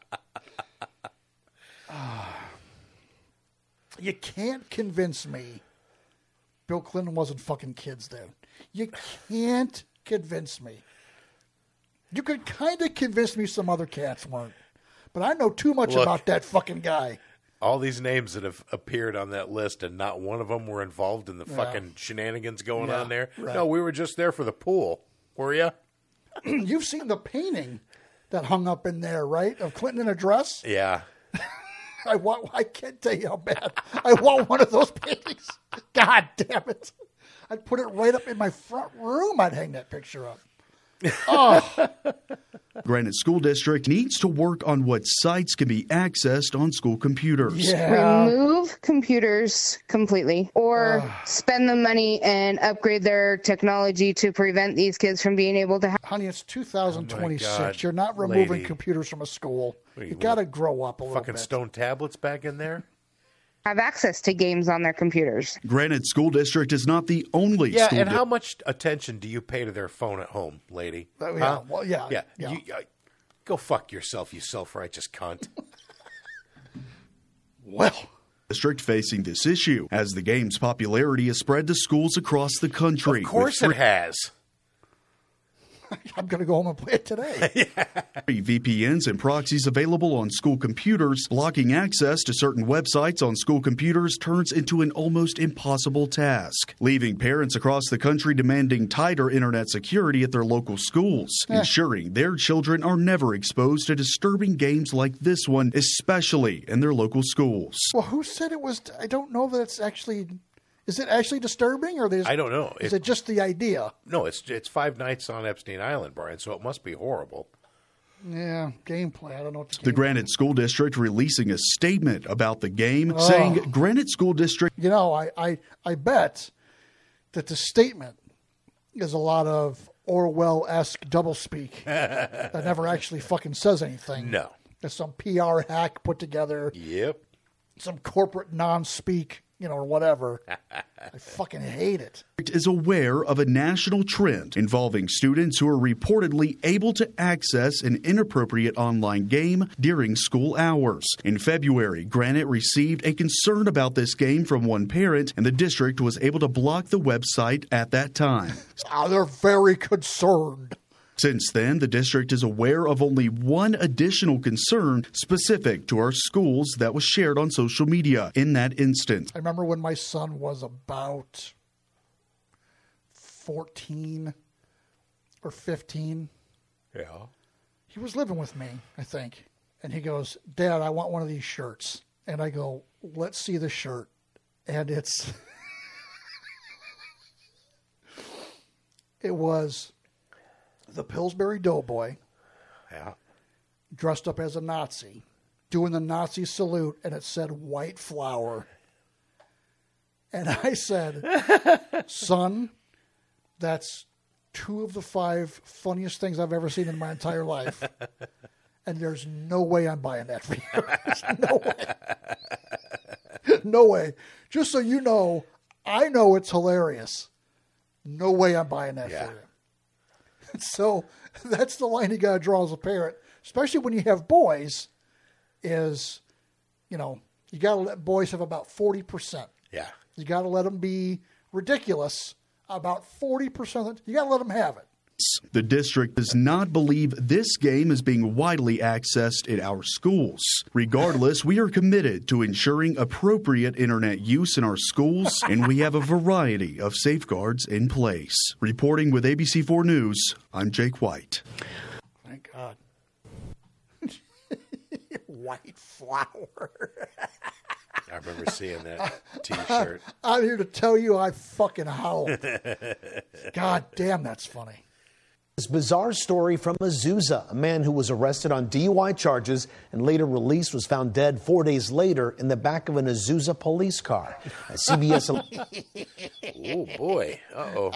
Ah. You can't convince me Bill Clinton wasn't fucking kids then. You can't convince me. You could kind of convince me some other cats weren't. But I know too much Look. about that fucking guy. All these names that have appeared on that list, and not one of them were involved in the Yeah. fucking shenanigans going Yeah, on there. right. No, we were just there for the pool. Were you? You've seen the painting that hung up in there, right? Of Clinton in a dress? Yeah. I want. I can't tell you how bad. I want one of those paintings. God damn it! I'd put it right up in my front room. I'd hang that picture up. Oh, Granite School District needs to work on what sites can be accessed on school computers. Remove computers completely or spend the money and upgrade their technology to prevent these kids from being able to have. honey, it's two thousand twenty-six. Oh, God, You're not removing lady. computers from a school. What are You you, got to grow up a little Fucking bit. stone tablets back in there? have access to games on their computers. Granite School District is not the only Yeah, school and di- how much attention do you pay to their phone at home, lady? Oh, yeah, Huh? well, yeah, yeah. yeah. You, uh, go fuck yourself, you self-righteous cunt. Well, district facing this issue as the game's popularity has spread to schools across the country. Of course with it has. I'm going to go home and play it today. free V P Ns and proxies available on school computers. Blocking access to certain websites on school computers turns into an almost impossible task, leaving parents across the country demanding tighter internet security at their local schools, Eh. ensuring their children are never exposed to disturbing games like this one, especially in their local schools. Well, who said it was? I don't know that it's actually. Is it actually disturbing, or there's? I don't know. Is It- it just the idea? No, it's it's Five Nights on Epstein Island, Brian, so it must be horrible. Yeah, gameplay. I don't know what the, The Granite School District releasing a statement about the game, Oh. saying Granite School District. You know, I, I, I bet that the statement is a lot of Orwell-esque doublespeak that never actually fucking says anything. No. There's some P R hack put together. Yep. Some corporate non-speak, you know, or whatever. I fucking hate it. Is aware of a national trend involving students who are reportedly able to access an inappropriate online game during school hours. In February, Granite received a concern about this game from one parent, and the district was able to block the website at that time. Oh, they're very concerned. Since then, the district is aware of only one additional concern specific to our schools that was shared on social media in that instance. I remember when my son was about fourteen or fifteen. Yeah. He was living with me, I think. And he goes, Dad, I want one of these shirts. And I go, let's see the shirt. And it's... it was the Pillsbury Doughboy. Yeah. Dressed up as a Nazi, doing the Nazi salute, and it said white flour. And I said, son, that's two of the five funniest things I've ever seen in my entire life. And there's no way I'm buying that for you. There's no way. No way. Just so you know, I know it's hilarious. No way I'm buying that Yeah. for you. So that's the line you got to draw as a parent, especially when you have boys, is, you know, you got to let boys have about forty percent. Yeah. You got to let them be ridiculous about forty percent. You got to let them have it. The district does not believe this game is being widely accessed in our schools. Regardless, we are committed to ensuring appropriate internet use in our schools, and we have a variety of safeguards in place. Reporting with A B C four News, I'm Jake White. Thank God. White flour. I remember seeing that T-shirt. I'm here to tell you I fucking howled. God damn, that's funny. This bizarre story from Azusa. A man who was arrested on D U I charges and later released was found dead four days later in the back of an Azusa police car. A C B S. Oh, boy. Uh-oh.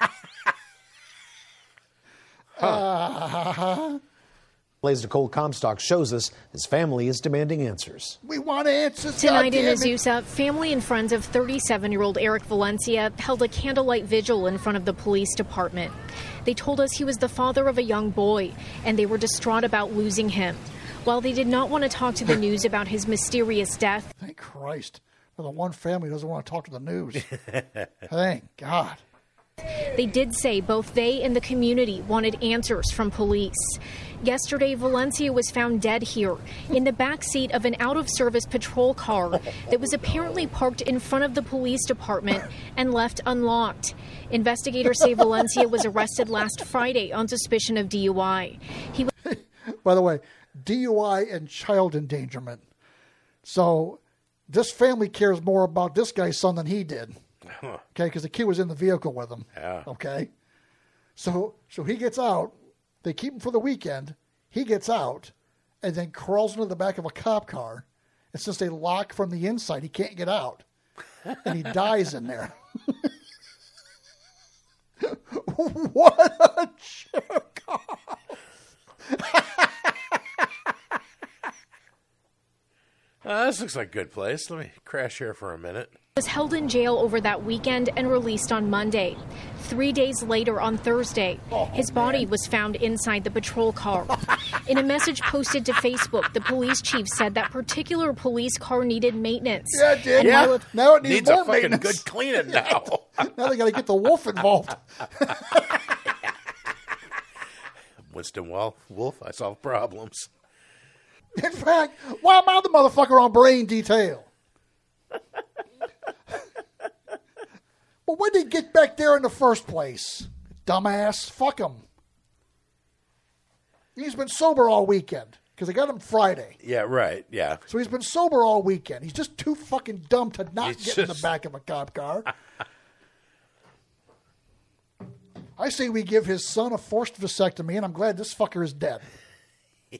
Uh, Blaze Nicole Comstock shows us his family is demanding answers. we want answers. Tonight in goddammit. Azusa, family and friends of thirty-seven-year-old Eric Valencia held a candlelight vigil in front of the police department. They told us he was the father of a young boy, and they were distraught about losing him. While they did not want to talk to the news about his mysterious death, Thank Christ. For the one family who doesn't want to talk to the news. Thank God. they did say both they and the community wanted answers from police. Yesterday, Valencia was found dead here in the back seat of an out-of-service patrol car that was apparently parked in front of the police department and left unlocked. Investigators say Valencia was arrested last Friday on suspicion of D U I. He was By the way, D U I and child endangerment. So this family cares more about this guy's son than he did. Okay, because the kid was in the vehicle with him. Yeah. Okay. So so he gets out. They keep him for the weekend. He gets out and then crawls into the back of a cop car. And since they lock from the inside, he can't get out. And he dies in there. What a jerk off. Uh, this looks like a good place. Let me crash here for a minute. was held in jail over that weekend and released on Monday. Three days later, on Thursday, his body was found inside the patrol car. In a message posted to Facebook, the police chief said that particular police car needed maintenance. Yeah, it did. And Yeah. while it- Now it needs, Needs more a fucking maintenance. good cleaning now. Now they got to get the wolf involved. Winston Wolf, Wolf, I solve problems. In fact, why am I the motherfucker on brain detail? Well, when did he get back there in the first place? Dumbass. Fuck him. He's been sober all weekend because I got him Friday. Yeah, right. Yeah. So he's been sober all weekend. He's just too fucking dumb to not He's get in the just- back of a cop car. I say we give his son a forced vasectomy, and I'm glad this fucker is dead.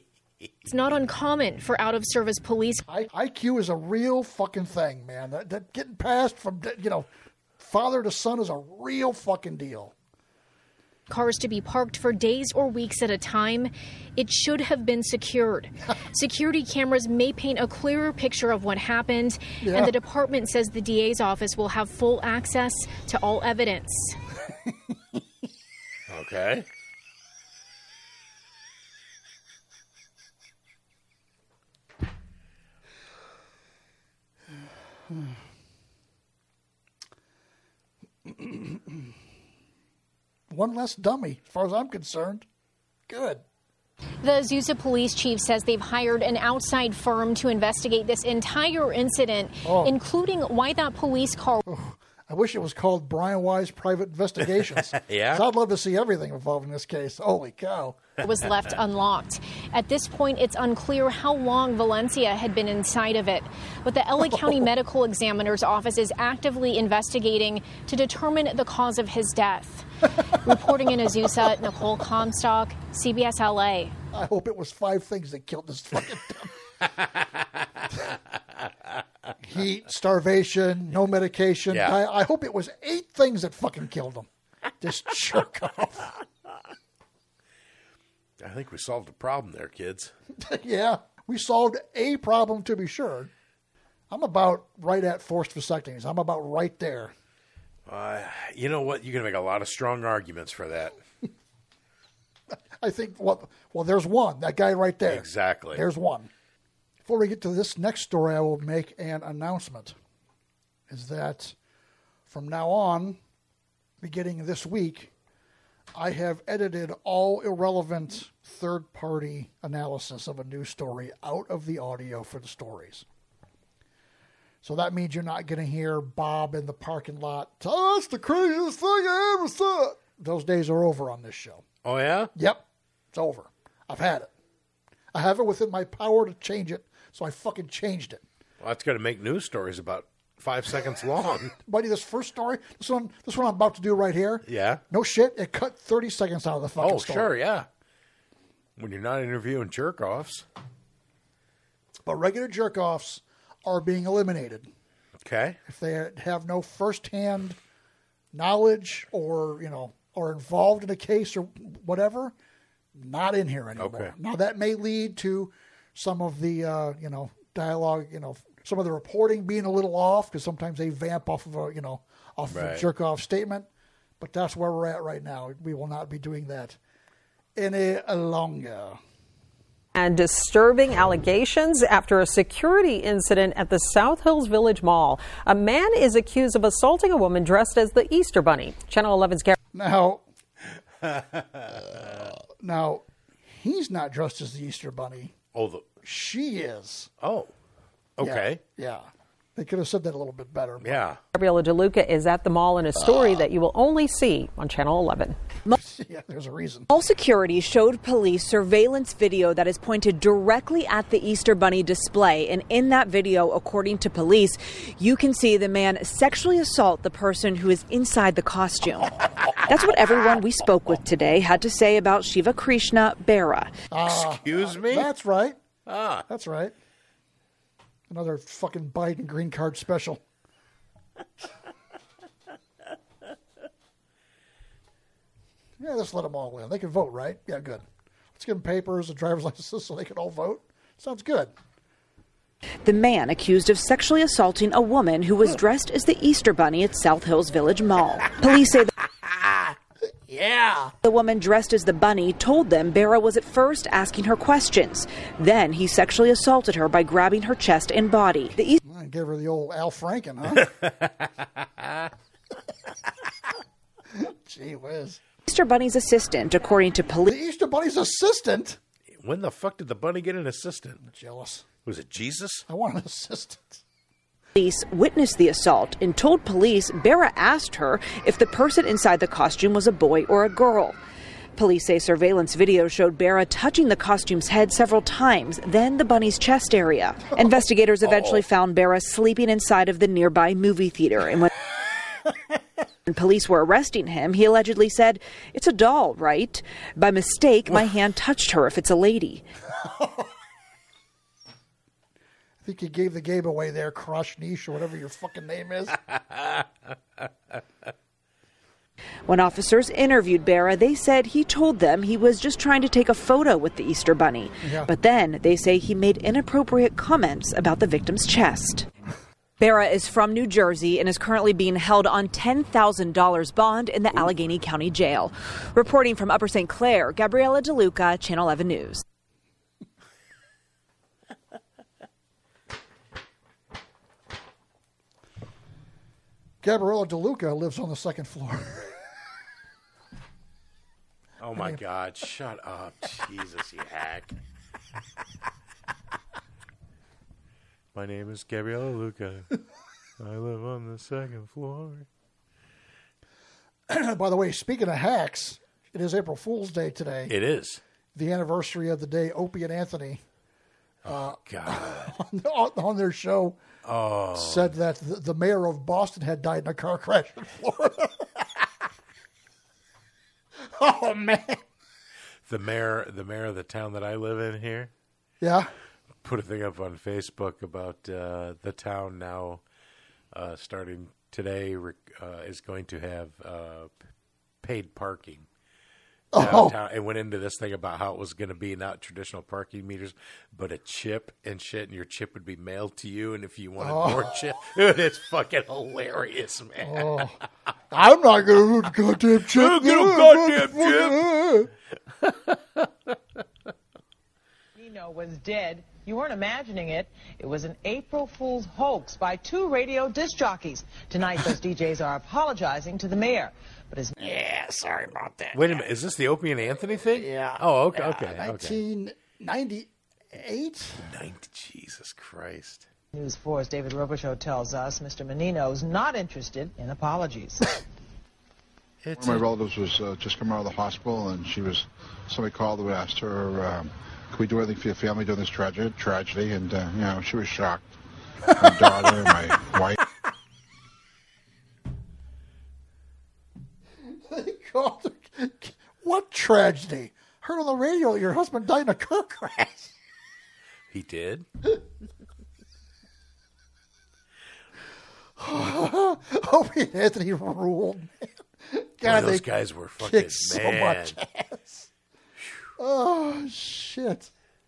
It's not uncommon for out-of-service police. I, IQ is a real fucking thing, man. That, that getting passed from, you know, father to son is a real fucking deal. Cars to be parked for days or weeks at a time. It should have been secured. Security cameras may paint a clearer picture of what happened, yeah. and the department says the D A's office will have full access to all evidence. Okay. One less dummy, as far as I'm concerned. Good. The Azusa police chief says they've hired an outside firm to investigate this entire incident, oh. including why that police car... Oh, I wish it was called Brian Wise Private Investigations. Yeah? I'd love to see everything involved in this case. Holy cow. ...was left unlocked. At this point, it's unclear how long Valencia had been inside of it. But the L A County Medical Examiner's Office is actively investigating to determine the cause of his death. Reporting in Azusa, Nicole Comstock, C B S L A. I hope it was five things that killed this fucking heat, starvation, no medication. Yeah. I, I hope it was eight things that fucking killed him. Just jerk off. I think we solved a problem there, kids. Yeah, we solved a problem to be sure. I'm about right at forced vasectomies. I'm about right there. Uh, you know what? You're going to make a lot of strong arguments for that. I think, well, well, there's one. That guy right there. Exactly. There's one. Before we get to this next story, I will make an announcement. Is that from now on, beginning this week, I have edited all irrelevant third-party analysis of a news story out of the audio for the stories. So that means you're not going to hear Bob in the parking lot, oh, that's the craziest thing I ever saw. Those days are over on this show. Oh, yeah? Yep. It's over. I've had it. I have it within my power to change it, so I fucking changed it. Well, that's going to make news stories about five seconds long. Buddy, this first story, this one, this one I'm about to do right here. Yeah. No shit, it cut thirty seconds out of the fucking oh, story. Oh, sure, yeah. When you're not interviewing jerk-offs. But regular jerk-offs are being eliminated. Okay. If they have no first-hand knowledge or, you know, or involved in a case or whatever, not in here anymore. Okay. Now, that may lead to some of the, uh, you know, dialogue, you know, some of the reporting being a little off because sometimes they vamp off of a, you know, off right. of a jerk-off statement. But that's where we're at right now. We will not be doing that any longer. And disturbing allegations after a security incident at the South Hills Village Mall. A man is accused of assaulting a woman dressed as the Easter Bunny. Channel eleven's Gary. Now, now, he's not dressed as the Easter Bunny. Oh, the... she is. Oh, okay. Yeah, yeah. They could have said that a little bit better. But... Yeah. Gabriela DeLuca is at the mall in a story uh. that you will only see on Channel eleven. Yeah, there's a reason. Mall security showed police surveillance video that is pointed directly at the Easter Bunny display. And in that video, according to police, you can see the man sexually assault the person who is inside the costume. That's what everyone we spoke with today had to say about Shiva Krishna Bera. Uh, Excuse me? That's right. Ah. That's right. Another fucking Biden green card special. Yeah, let's let them all in. They can vote, right? Yeah, good. Let's give them papers and driver's licenses so they can all vote. Sounds good. The man accused of sexually assaulting a woman who was dressed as the Easter Bunny at South Hills Village Mall. Police say that yeah. the woman dressed as the bunny told them Bera was at first asking her questions. Then he sexually assaulted her by grabbing her chest and body. The Easter I gave her the old Al Franken, huh? Gee whiz. Easter Bunny's assistant, according to police. The Easter Bunny's assistant? When the fuck did the bunny get an assistant? I'm jealous. Was it Jesus? I want an assistant. Police witnessed the assault and told police Bera asked her if the person inside the costume was a boy or a girl. Police say surveillance video showed Bera touching the costume's head several times, then the bunny's chest area. Investigators eventually oh. found Bera sleeping inside of the nearby movie theater. And when police were arresting him, he allegedly said, "It's a doll, right? By mistake, my hand touched her if it's a lady." I think you gave the game away there, Crush Niche, or whatever your fucking name is. When officers interviewed Berra, they said he told them he was just trying to take a photo with the Easter Bunny. Yeah. But then they say he made inappropriate comments about the victim's chest. Berra is from New Jersey and is currently being held on ten thousand dollars bond in the Allegheny County Jail. Reporting from Upper Saint Clair, Gabriella DeLuca, Channel eleven News. Gabriella DeLuca lives on the second floor. Oh, my God. Shut up. Jesus, you hack. My name is Gabriella Luca. I live on the second floor. By the way, speaking of hacks, it is April Fool's Day today. It is. The anniversary of the day Opie and Anthony uh, Oh, God. on, on their show Oh. said that the, the mayor of Boston had died in a car crash in Florida. Oh, man. The mayor, the mayor of the town that I live in here. Yeah. Put a thing up on Facebook about uh, the town now uh, starting today uh, is going to have uh, paid parking downtown. Oh. It went into this thing about how it was going to be not traditional parking meters, but a chip and shit, and your chip would be mailed to you, and if you wanted Oh. more chip, dude, it's fucking hilarious, man. Oh. I'm not going to do the goddamn chip. Look at him, goddamn chip. Nino was dead. You weren't imagining it. It was an April Fool's hoax by two radio disc jockeys. Tonight, those D Js are apologizing to the mayor. But his yeah, sorry about that. Wait a minute, is this the Opie and Anthony thing? Yeah. Oh, okay, Yeah, okay, okay. nineteen ninety-eight? Ninety, Jesus Christ. News four's David Robichaud tells us Mister Menino's not interested in apologies. One of my relatives was uh, just coming out of the hospital, and she was. Somebody called and asked her, um, "Can we do anything for your family during this tragedy?" Tragedy, and uh, you know, she was shocked. My daughter, my wife. They called her, what tragedy? Heard on the radio your husband died in a car crash. He did? Opie and Anthony ruled, man. God, Boy, those they guys were fucking kicked so man. much ass. Oh, shit.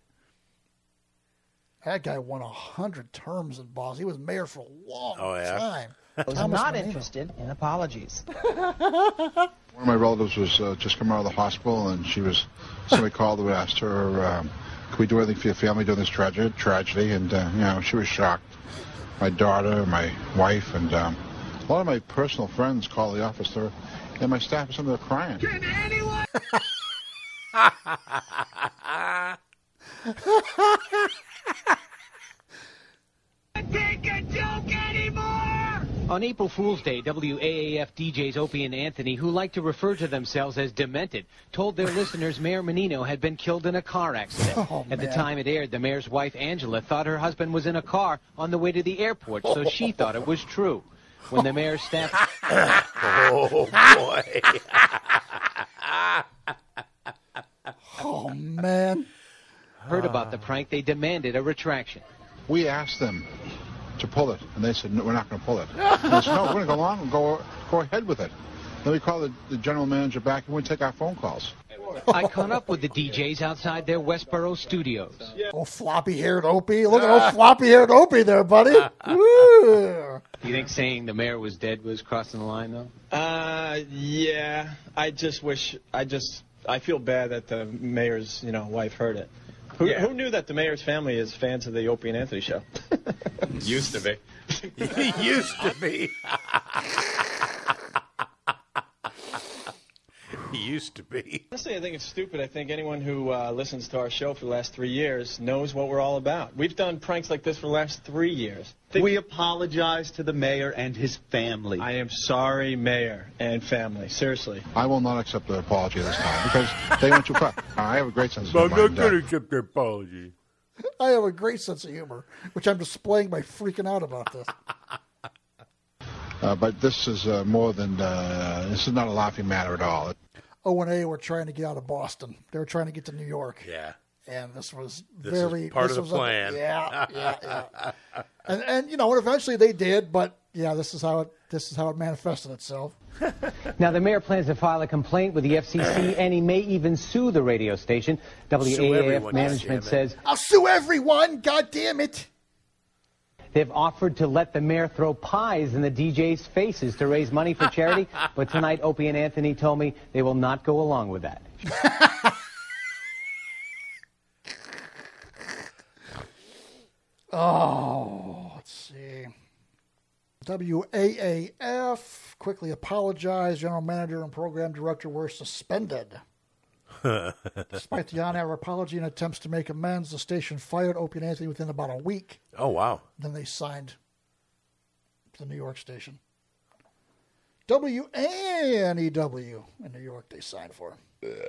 That guy won a hundred terms in Boston. He was mayor for a long Oh, yeah? time. Was Thomas not Menino. interested in apologies. One of my relatives was uh, just coming out of the hospital, and she was. Somebody called and asked her, um, "Can we do anything for your family during this tragedy?" Tragedy, and uh, you know, she was shocked. My daughter, my wife, and um, a lot of my personal friends called the office there, and my staff is under there crying. Can anyone? Take a joke anymore! On April Fool's Day, W A A F D Js Opie and Anthony, who like to refer to themselves as demented, told their listeners Mayor Menino had been killed in a car accident. Oh, At the man. time it aired, the mayor's wife, Angela, thought her husband was in a car on the way to the airport, so she thought it was true. When the mayor's staff... Oh, boy. Oh, man. heard about the prank, they demanded a retraction. We asked them to pull it, and they said, no, we're not going to pull it. And they said, no, we're going to go on and go, go ahead with it. Then we called the, the general manager back, and we take our phone calls. I caught up with the D Js outside their Westboro studios. Oh, floppy-haired Opie. Look at old floppy-haired Opie there, buddy. Woo. You think saying the mayor was dead was crossing the line, though? Uh, yeah. I just wish, I just, I feel bad that the mayor's, you know, wife heard it. Who, Yeah. who knew that the mayor's family is fans of the Opie and Anthony show? Used to be. He used to be. He used to be. Honestly, I think it's stupid. I think anyone who uh, listens to our show for the last three years knows what we're all about. We've done pranks like this for the last three years. We apologize to the mayor and his family. I am sorry, mayor and family. Seriously. I will not accept the apology this time because they went too far. I have a great sense of I'm humor. not and, uh, going to accept their apology. I have a great sense of humor, which I'm displaying by freaking out about this. Uh, but this is uh, more than, uh, this is not a laughing matter at all. O and A were trying to get out of Boston. They were trying to get to New York. Yeah. And this was This very is part this of the was a- plan. yeah, yeah, yeah. and and you know, and eventually they did, but yeah, this is how it this is how it manifested itself. Now, the mayor plans to file a complaint with the F C C, and he may even sue the radio station. W A A F management says I'll sue everyone. God damn it! they've offered to let the mayor throw pies in the D Js' faces to raise money for charity, but tonight Opie and Anthony told me they will not go along with that. Oh, let's see. W A A F quickly apologized. General manager and program director were suspended. Despite the on-air apology and attempts to make amends, the station fired Opie and Anthony within about a week. Oh, wow. Then they signed the New York station. W A N E W in New York they signed for.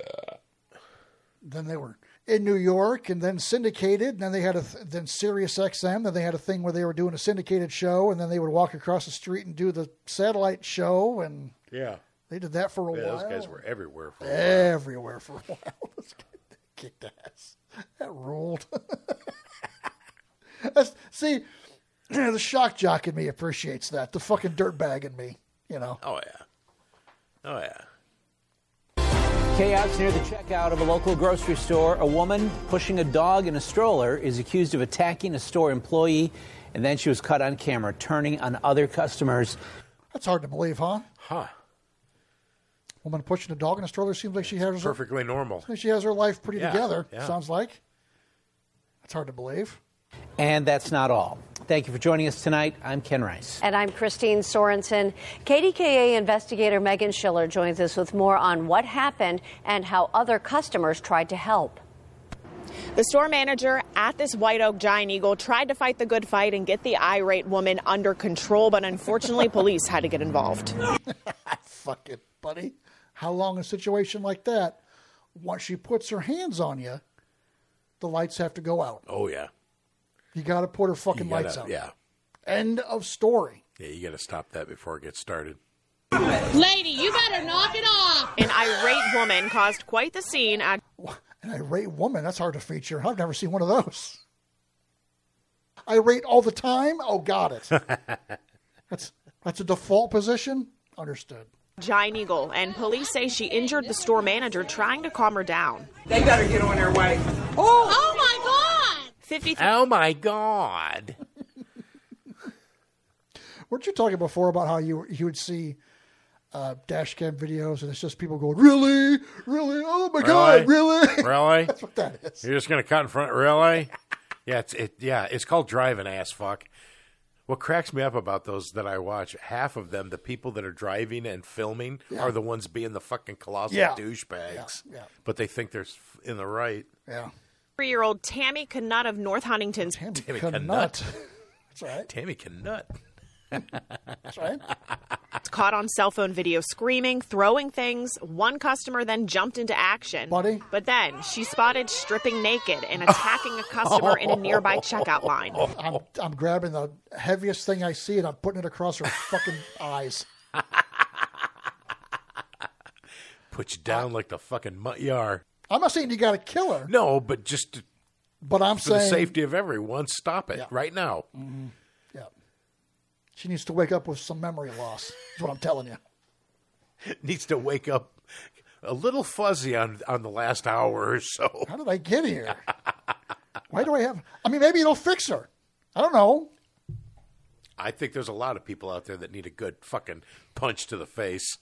Then they were in New York and then syndicated. And then they had a th- then Sirius X M. Then they had a thing where they were doing a syndicated show, and then they would walk across the street and do the satellite show. And Yeah. they did that for a Yeah, while. those guys were everywhere for a while. Everywhere for a while. Those guys kicked ass. That ruled. That's, see, the shock jock in me appreciates that. The fucking dirtbag in me, you know. Oh, yeah. Oh, yeah. Chaos near the checkout of a local grocery store. A woman pushing a dog in a stroller is accused of attacking a store employee, and then she was caught on camera turning on other customers. That's hard to believe, huh? Huh. Woman pushing a dog in a stroller seems like she has her, Perfectly normal. she has her life pretty Yeah, together, yeah. sounds like. That's hard to believe. And that's not all. Thank you for joining us tonight. I'm Ken Rice. And I'm Christine Sorensen. K D K A investigator Megan Schiller joins us with more on what happened and how other customers tried to help. The store manager at this White Oak Giant Eagle tried to fight the good fight and get the irate woman under control, but unfortunately police had to get involved. Fuck it, buddy. How long a situation like that, once she puts her hands on you, the lights have to go out. Oh, yeah. You got to put her fucking You gotta- lights out. Yeah. End of story. Yeah, you got to stop that before it gets started. Lady, you better knock it off. An irate woman caused quite the scene at An irate woman, that's hard to feature. I've never seen one of those. Irate all the time? Oh, got it. that's that's a default position? Understood. Giant Eagle, and police say she injured the store manager trying to calm her down. They better get on their way. Oh, oh my God! fifty-three Oh, my God. Weren't you talking before about how you you would see uh, dash cam videos and it's just people going, really? Really? Oh, my God, really? Really? That's what that is. You're just going to cut in front? Really? Yeah, it's it. Yeah, it's called driving, ass fuck. What cracks me up about those that I watch, half of them, the people that are driving and filming, Yeah. are the ones being the fucking colossal Yeah. douchebags. Yeah, yeah. But they think they're s- in the right. Yeah. Three-year-old Tammy Canut of North Huntington's. Tammy Canut. can nut. That's right. Tammy can nut. That's right. Caught on cell phone video screaming, throwing things. One customer then jumped into action. Buddy. But then she spotted stripping naked and attacking a customer in a nearby checkout line. I'm, I'm grabbing the heaviest thing I see and I'm putting it across her fucking eyes. Put you down like the fucking mutt you are. I'm not saying you got to kill her. No, but just to, But I'm for saying the safety of everyone, stop it Yeah. right now. Mhm. Yeah. She needs to wake up with some memory loss. Is what I'm telling you. Needs to wake up a little fuzzy on on the last hour or so. How did I get here? Why do I have? I mean, maybe it'll fix her. I don't know. I think there's a lot of people out there that need a good fucking punch to the face.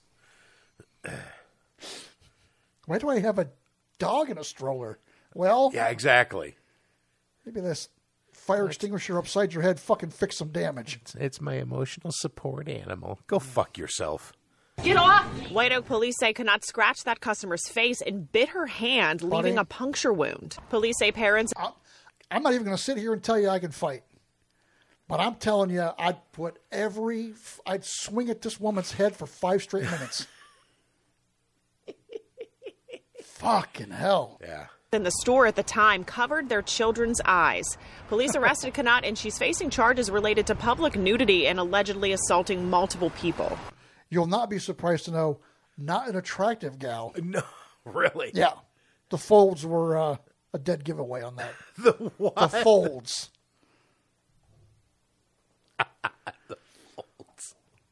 Why do I have a dog in a stroller? Well, Yeah, exactly. maybe this fire extinguisher upside your head fucking fix some damage. It's, it's my emotional support animal. Go fuck yourself. Get off! White Oak police say Canut scratched that customer's face and bit her hand, leaving Buddy. a puncture wound. Police say parents. I'm not even going to sit here and tell you I can fight. But I'm telling you, I'd put every, I'd swing at this woman's head for five straight minutes. Fucking hell. Yeah. In the store at the time covered their children's eyes. Police arrested Canut and she's facing charges related to public nudity and allegedly assaulting multiple people. You'll not be surprised to know, not an attractive gal. No, really? Yeah. The folds were uh, a dead giveaway on that. The what? The folds. The folds.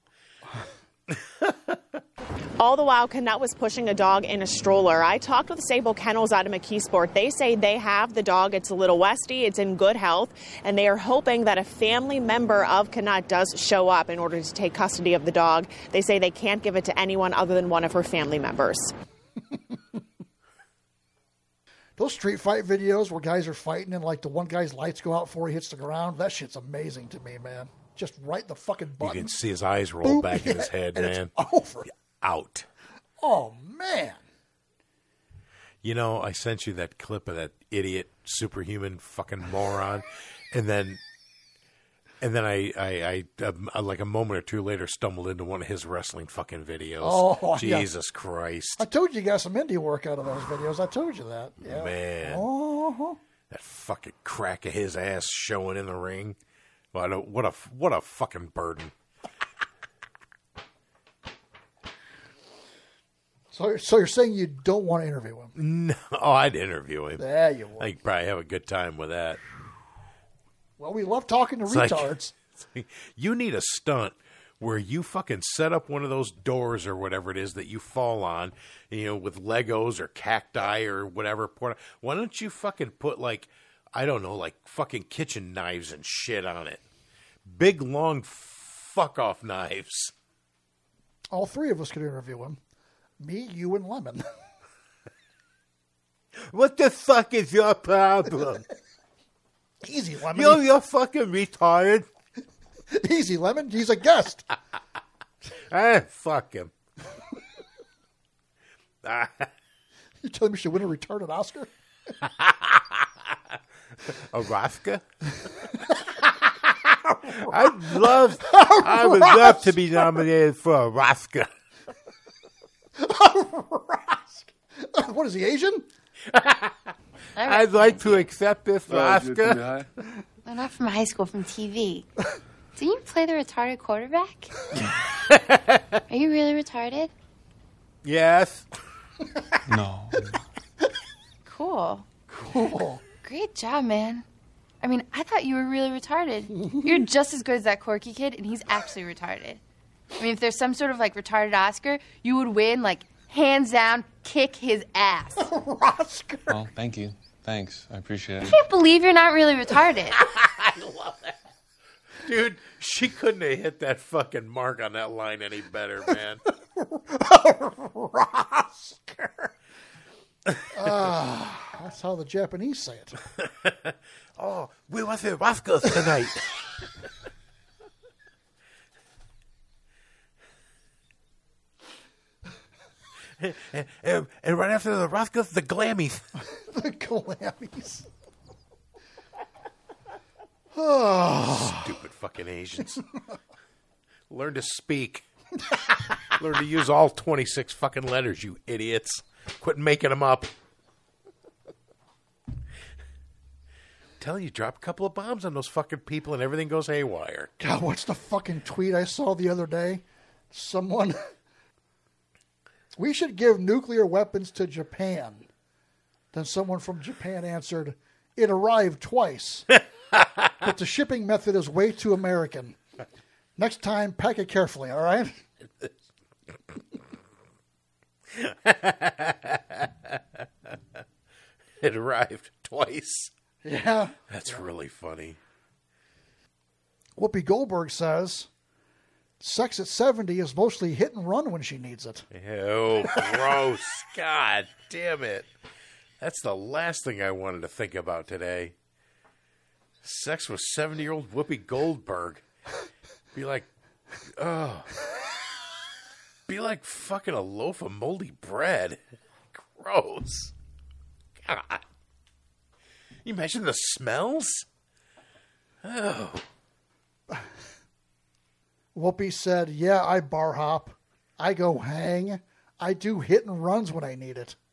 All the while, Canutt was pushing a dog in a stroller. I talked with Sable Kennels out of McKeesport. They say they have the dog. It's a little Westie. It's in good health. And they are hoping that a family member of Canutt does show up in order to take custody of the dog. They say they can't give it to anyone other than one of her family members. Those street fight videos where guys are fighting and like the one guy's lights go out before he hits the ground, that shit's amazing to me, man. Just right the fucking button. You can see his eyes roll Boop, back yeah, in his head, and man. It's over. Out. Oh, man. You know, I sent you that clip of that idiot, superhuman fucking moron, and then, and then I, I, I, uh, like a moment or two later, stumbled into one of his wrestling fucking videos. Oh, Jesus yeah. Christ! I told you you got some indie work out of those videos. I told you that. Yeah. Man, uh-huh. That fucking crack of his ass showing in the ring. What a what a what a fucking burden. So, so you're saying you don't want to interview him? No, oh, I'd interview him. Yeah, you would. I'd probably have a good time with that. Well, we love talking to It's retards. like- it's like, you need a stunt where you fucking set up one of those doors or whatever it is that you fall on, you know, with Legos or cacti or whatever. Why don't you fucking put like, I don't know, like fucking kitchen knives and shit on it? Big, long fuck off knives. All three of us could interview him. Me, you, and Lemon. What the fuck is your problem? Easy, Lemon. You're, you're fucking retarded. Easy, Lemon. He's a guest. Ah, fuck him. You telling me she win a retarded Oscar? A Rosca? I'd love, I would love to be nominated for a Rosca. What is he, Asian? I'd like to accept this Rosca. I'm not from high school, from T V. Didn't you play the retarded quarterback? Are you really retarded? Yes. No. Cool. Cool. Great job, man. I mean, I thought you were really retarded. You're just as good as that quirky kid, and he's actually retarded. I mean, if there's some sort of, like, retarded Oscar, you would win, like, hands down, kick his ass. Oscar. Well, thank you. Thanks. I appreciate I it. can't believe you're not really retarded. I love that. Dude, she couldn't have hit that fucking mark on that line any better, man. Oscar. Ah, that's how the Japanese say it. Oh, we want the Roscas tonight. and, and, and right after the Roscas, the Glammies. The Glammies. Oh. Stupid fucking Asians. Learn to speak. Learn to use all twenty-six fucking letters, you idiots. Quit making them up. Tell you, drop a couple of bombs on those fucking people and everything goes haywire. God, what's the fucking tweet I saw the other day? Someone... We should give nuclear weapons to Japan. Then someone from Japan answered, it arrived twice. But the shipping method is way too American. Next time, pack it carefully, all right? It arrived twice. Yeah. That's really funny. Whoopi Goldberg says, sex at seventy is mostly hit and run when she needs it. Ew, gross. God damn it. That's the last thing I wanted to think about today. Sex with seventy-year-old Whoopi Goldberg. Be like, oh. Be like fucking a loaf of moldy bread. Gross. God. You imagine the smells? Oh. Whoopi said, yeah, I bar hop. I go hang. I do hit and runs when I need it.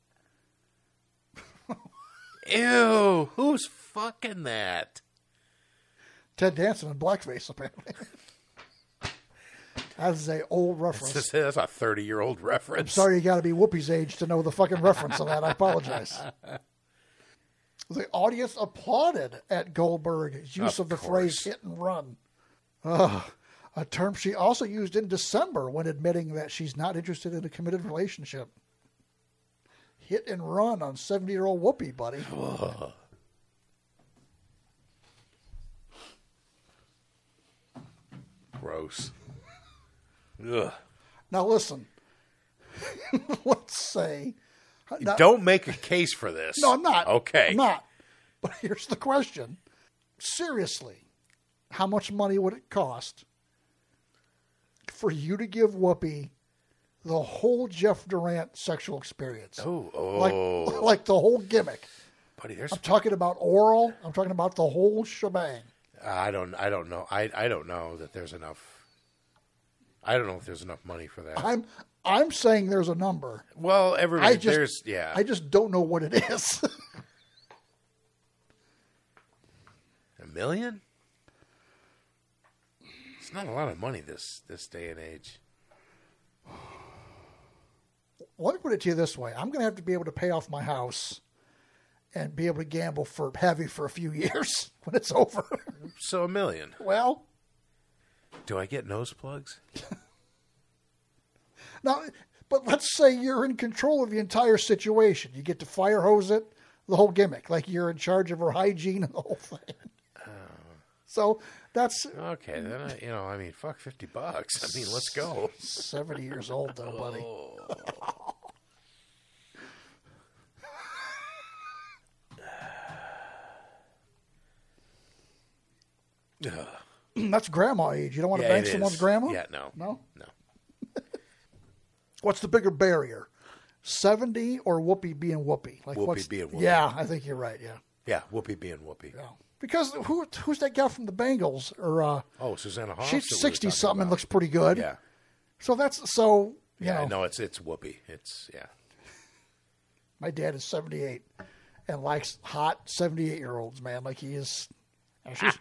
Ew. Who's fucking that? Ted Danson in blackface, apparently. That's a old reference. That's, that's a thirty-year-old reference. I'm sorry you got to be Whoopi's age to know the fucking reference of that. I apologize. The audience applauded at Goldberg's use of, Of the course. phrase hit and run. Ugh. A term she also used in December when admitting that she's not interested in a committed relationship. Hit and run on seventy-year-old Whoopi, buddy. Ugh. Gross. Ugh. Now listen, let's say... now- Don't make a case for this. No, I'm not. Okay. I'm not. But here's the question. Seriously, how much money would it cost for you to give Whoopi the whole Jeff Durant sexual experience? Oh, oh. Like, like the whole gimmick. Buddy, there's I'm talking about oral. I'm talking about the whole shebang. I don't I don't know. I I don't know that there's enough. I don't know if there's enough money for that. I'm I'm saying there's a number. Well, everybody I just, there's yeah. I just don't know what it is. A million? It's not a lot of money this this day and age. Let me put it to you this way. I'm going to have to be able to pay off my house and be able to gamble for heavy for a few years when it's over. So a million. Well, do I get nose plugs? Now, but let's say you're in control of the entire situation. You get to fire hose it, the whole gimmick, like you're in charge of her hygiene and the whole thing. So that's Okay, then I, you know, I mean, fuck fifty bucks. I mean, let's go. seventy years old, though, buddy. That's grandma age. You don't want to Yeah, bang it someone's is. grandma? Yeah, no. No? No. What's the bigger barrier? seventy or Whoopi being Whoopi? Like Whoopi what's, being Whoopi. Yeah, I think you're right, yeah. Yeah, Whoopi being Whoopi. Yeah. Because who who's that gal from the Bengals? Or uh, Oh, Susanna Hoffs. she's that we were sixty talking something and about. looks pretty good. Yeah. So that's so you Yeah, know. no, it's it's Whoopi. It's yeah. My dad is seventy-eight and likes hot seventy-eight year olds, man. Like he is. and she's-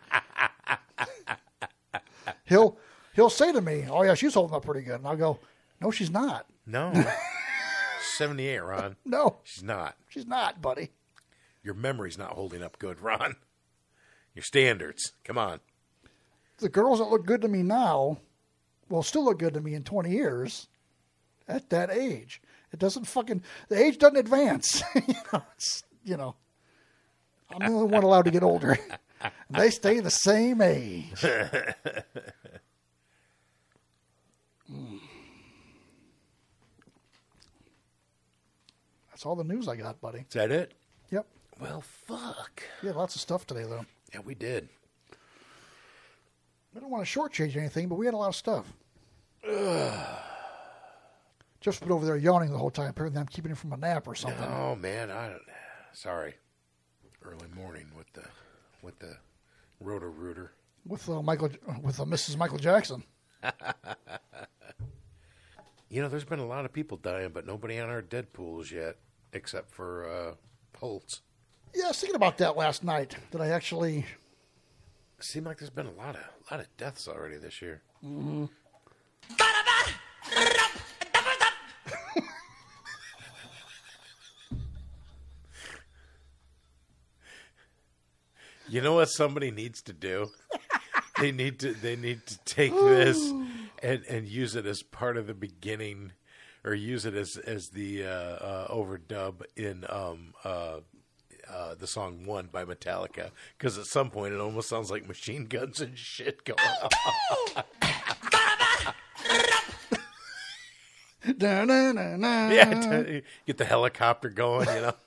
he'll he'll say to me, "Oh yeah, she's holding up pretty good," and I'll go, "No, she's not. No. seventy-eight, Ron. No, She's not. she's not, buddy." Your memory's not holding up good, Ron. Your standards. Come on. The girls that look good to me now will still look good to me in twenty years at that age. It doesn't fucking, the age doesn't advance. you, know, it's, you know, I'm the only one allowed to get older. They stay the same age. Mm. That's all the news I got, buddy. Is that it? Yep. Well, fuck. Yeah, lots of stuff today, though. Yeah, we did. I don't want to shortchange anything, but we had a lot of stuff. Just been over there yawning the whole time. Apparently, I'm keeping him from a nap or something. Oh man, I don't. Sorry. Early morning with the with the Roto Rooter. With uh, Michael, with uh, Missus Michael Jackson. You know, there's been a lot of people dying, but nobody on our Deadpools yet, except for uh, Holtz. Yeah, I was thinking about that last night. That I actually seemed like there's been a lot of a lot of deaths already this year. Mm-hmm. You know what somebody needs to do? they need to they need to take this and, and use it as part of the beginning, or use it as as the uh, uh, overdub in um, uh, uh, the song "One" by Metallica. Because at some point it almost sounds like machine guns and shit going on. da, na, na, na. Yeah, t- get the helicopter going, you know.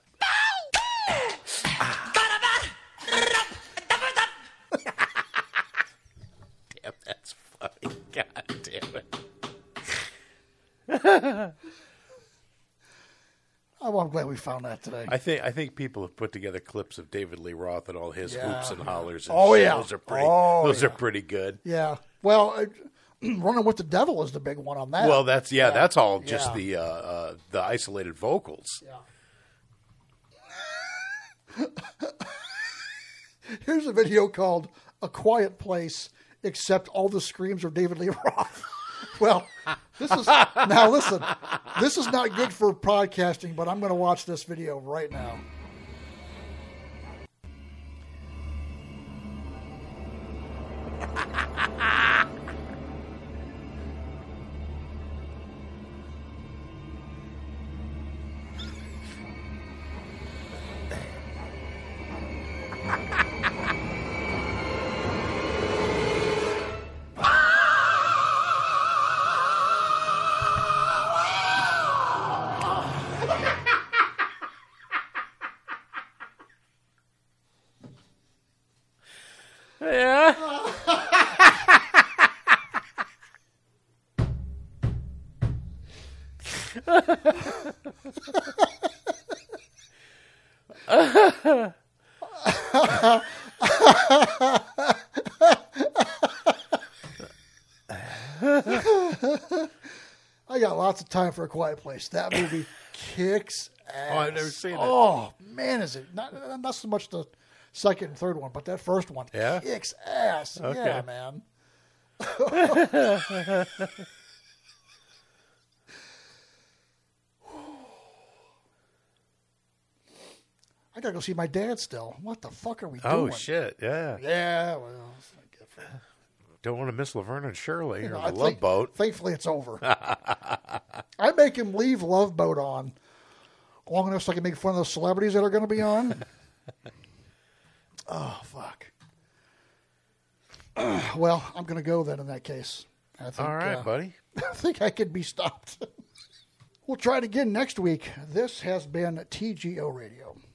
Damn, that's funny. God damn it. Oh, I'm glad we found that today. I think I think people have put together clips of David Lee Roth and all his Yeah. hoops and hollers. And Oh, shit. yeah. Those are pretty. Oh, those yeah. are pretty good. Yeah. Well, uh, Running with the Devil is the big one on that. Well, that's yeah, Yeah. that's all just Yeah. the uh, uh, the isolated vocals. Yeah. Here's a video called "A Quiet Place," except all the screams are David Lee Roth. Well, this is now listen. This is not good for podcasting, but I'm going to watch this video right now. I got lots of time for A Quiet Place. That movie kicks ass. Oh, I've never seen it. Oh, man, is it. Not, not so much the second and third one, but that first one Yeah? kicks ass. Okay. Yeah, man. I gotta go see my dad still. What the fuck are we Oh, doing? shit, yeah. Yeah, well, it's not good for Don't want to miss Laverne and Shirley You know, or I the Love think- Boat. Thankfully, it's over. I make him leave Love Boat on long enough so I can make fun of the celebrities that are going to be on. Oh, fuck. Well, I'm going to go then in that case. I think, All right, uh, buddy. I think I could be stopped. We'll try it again next week. This has been T G O Radio.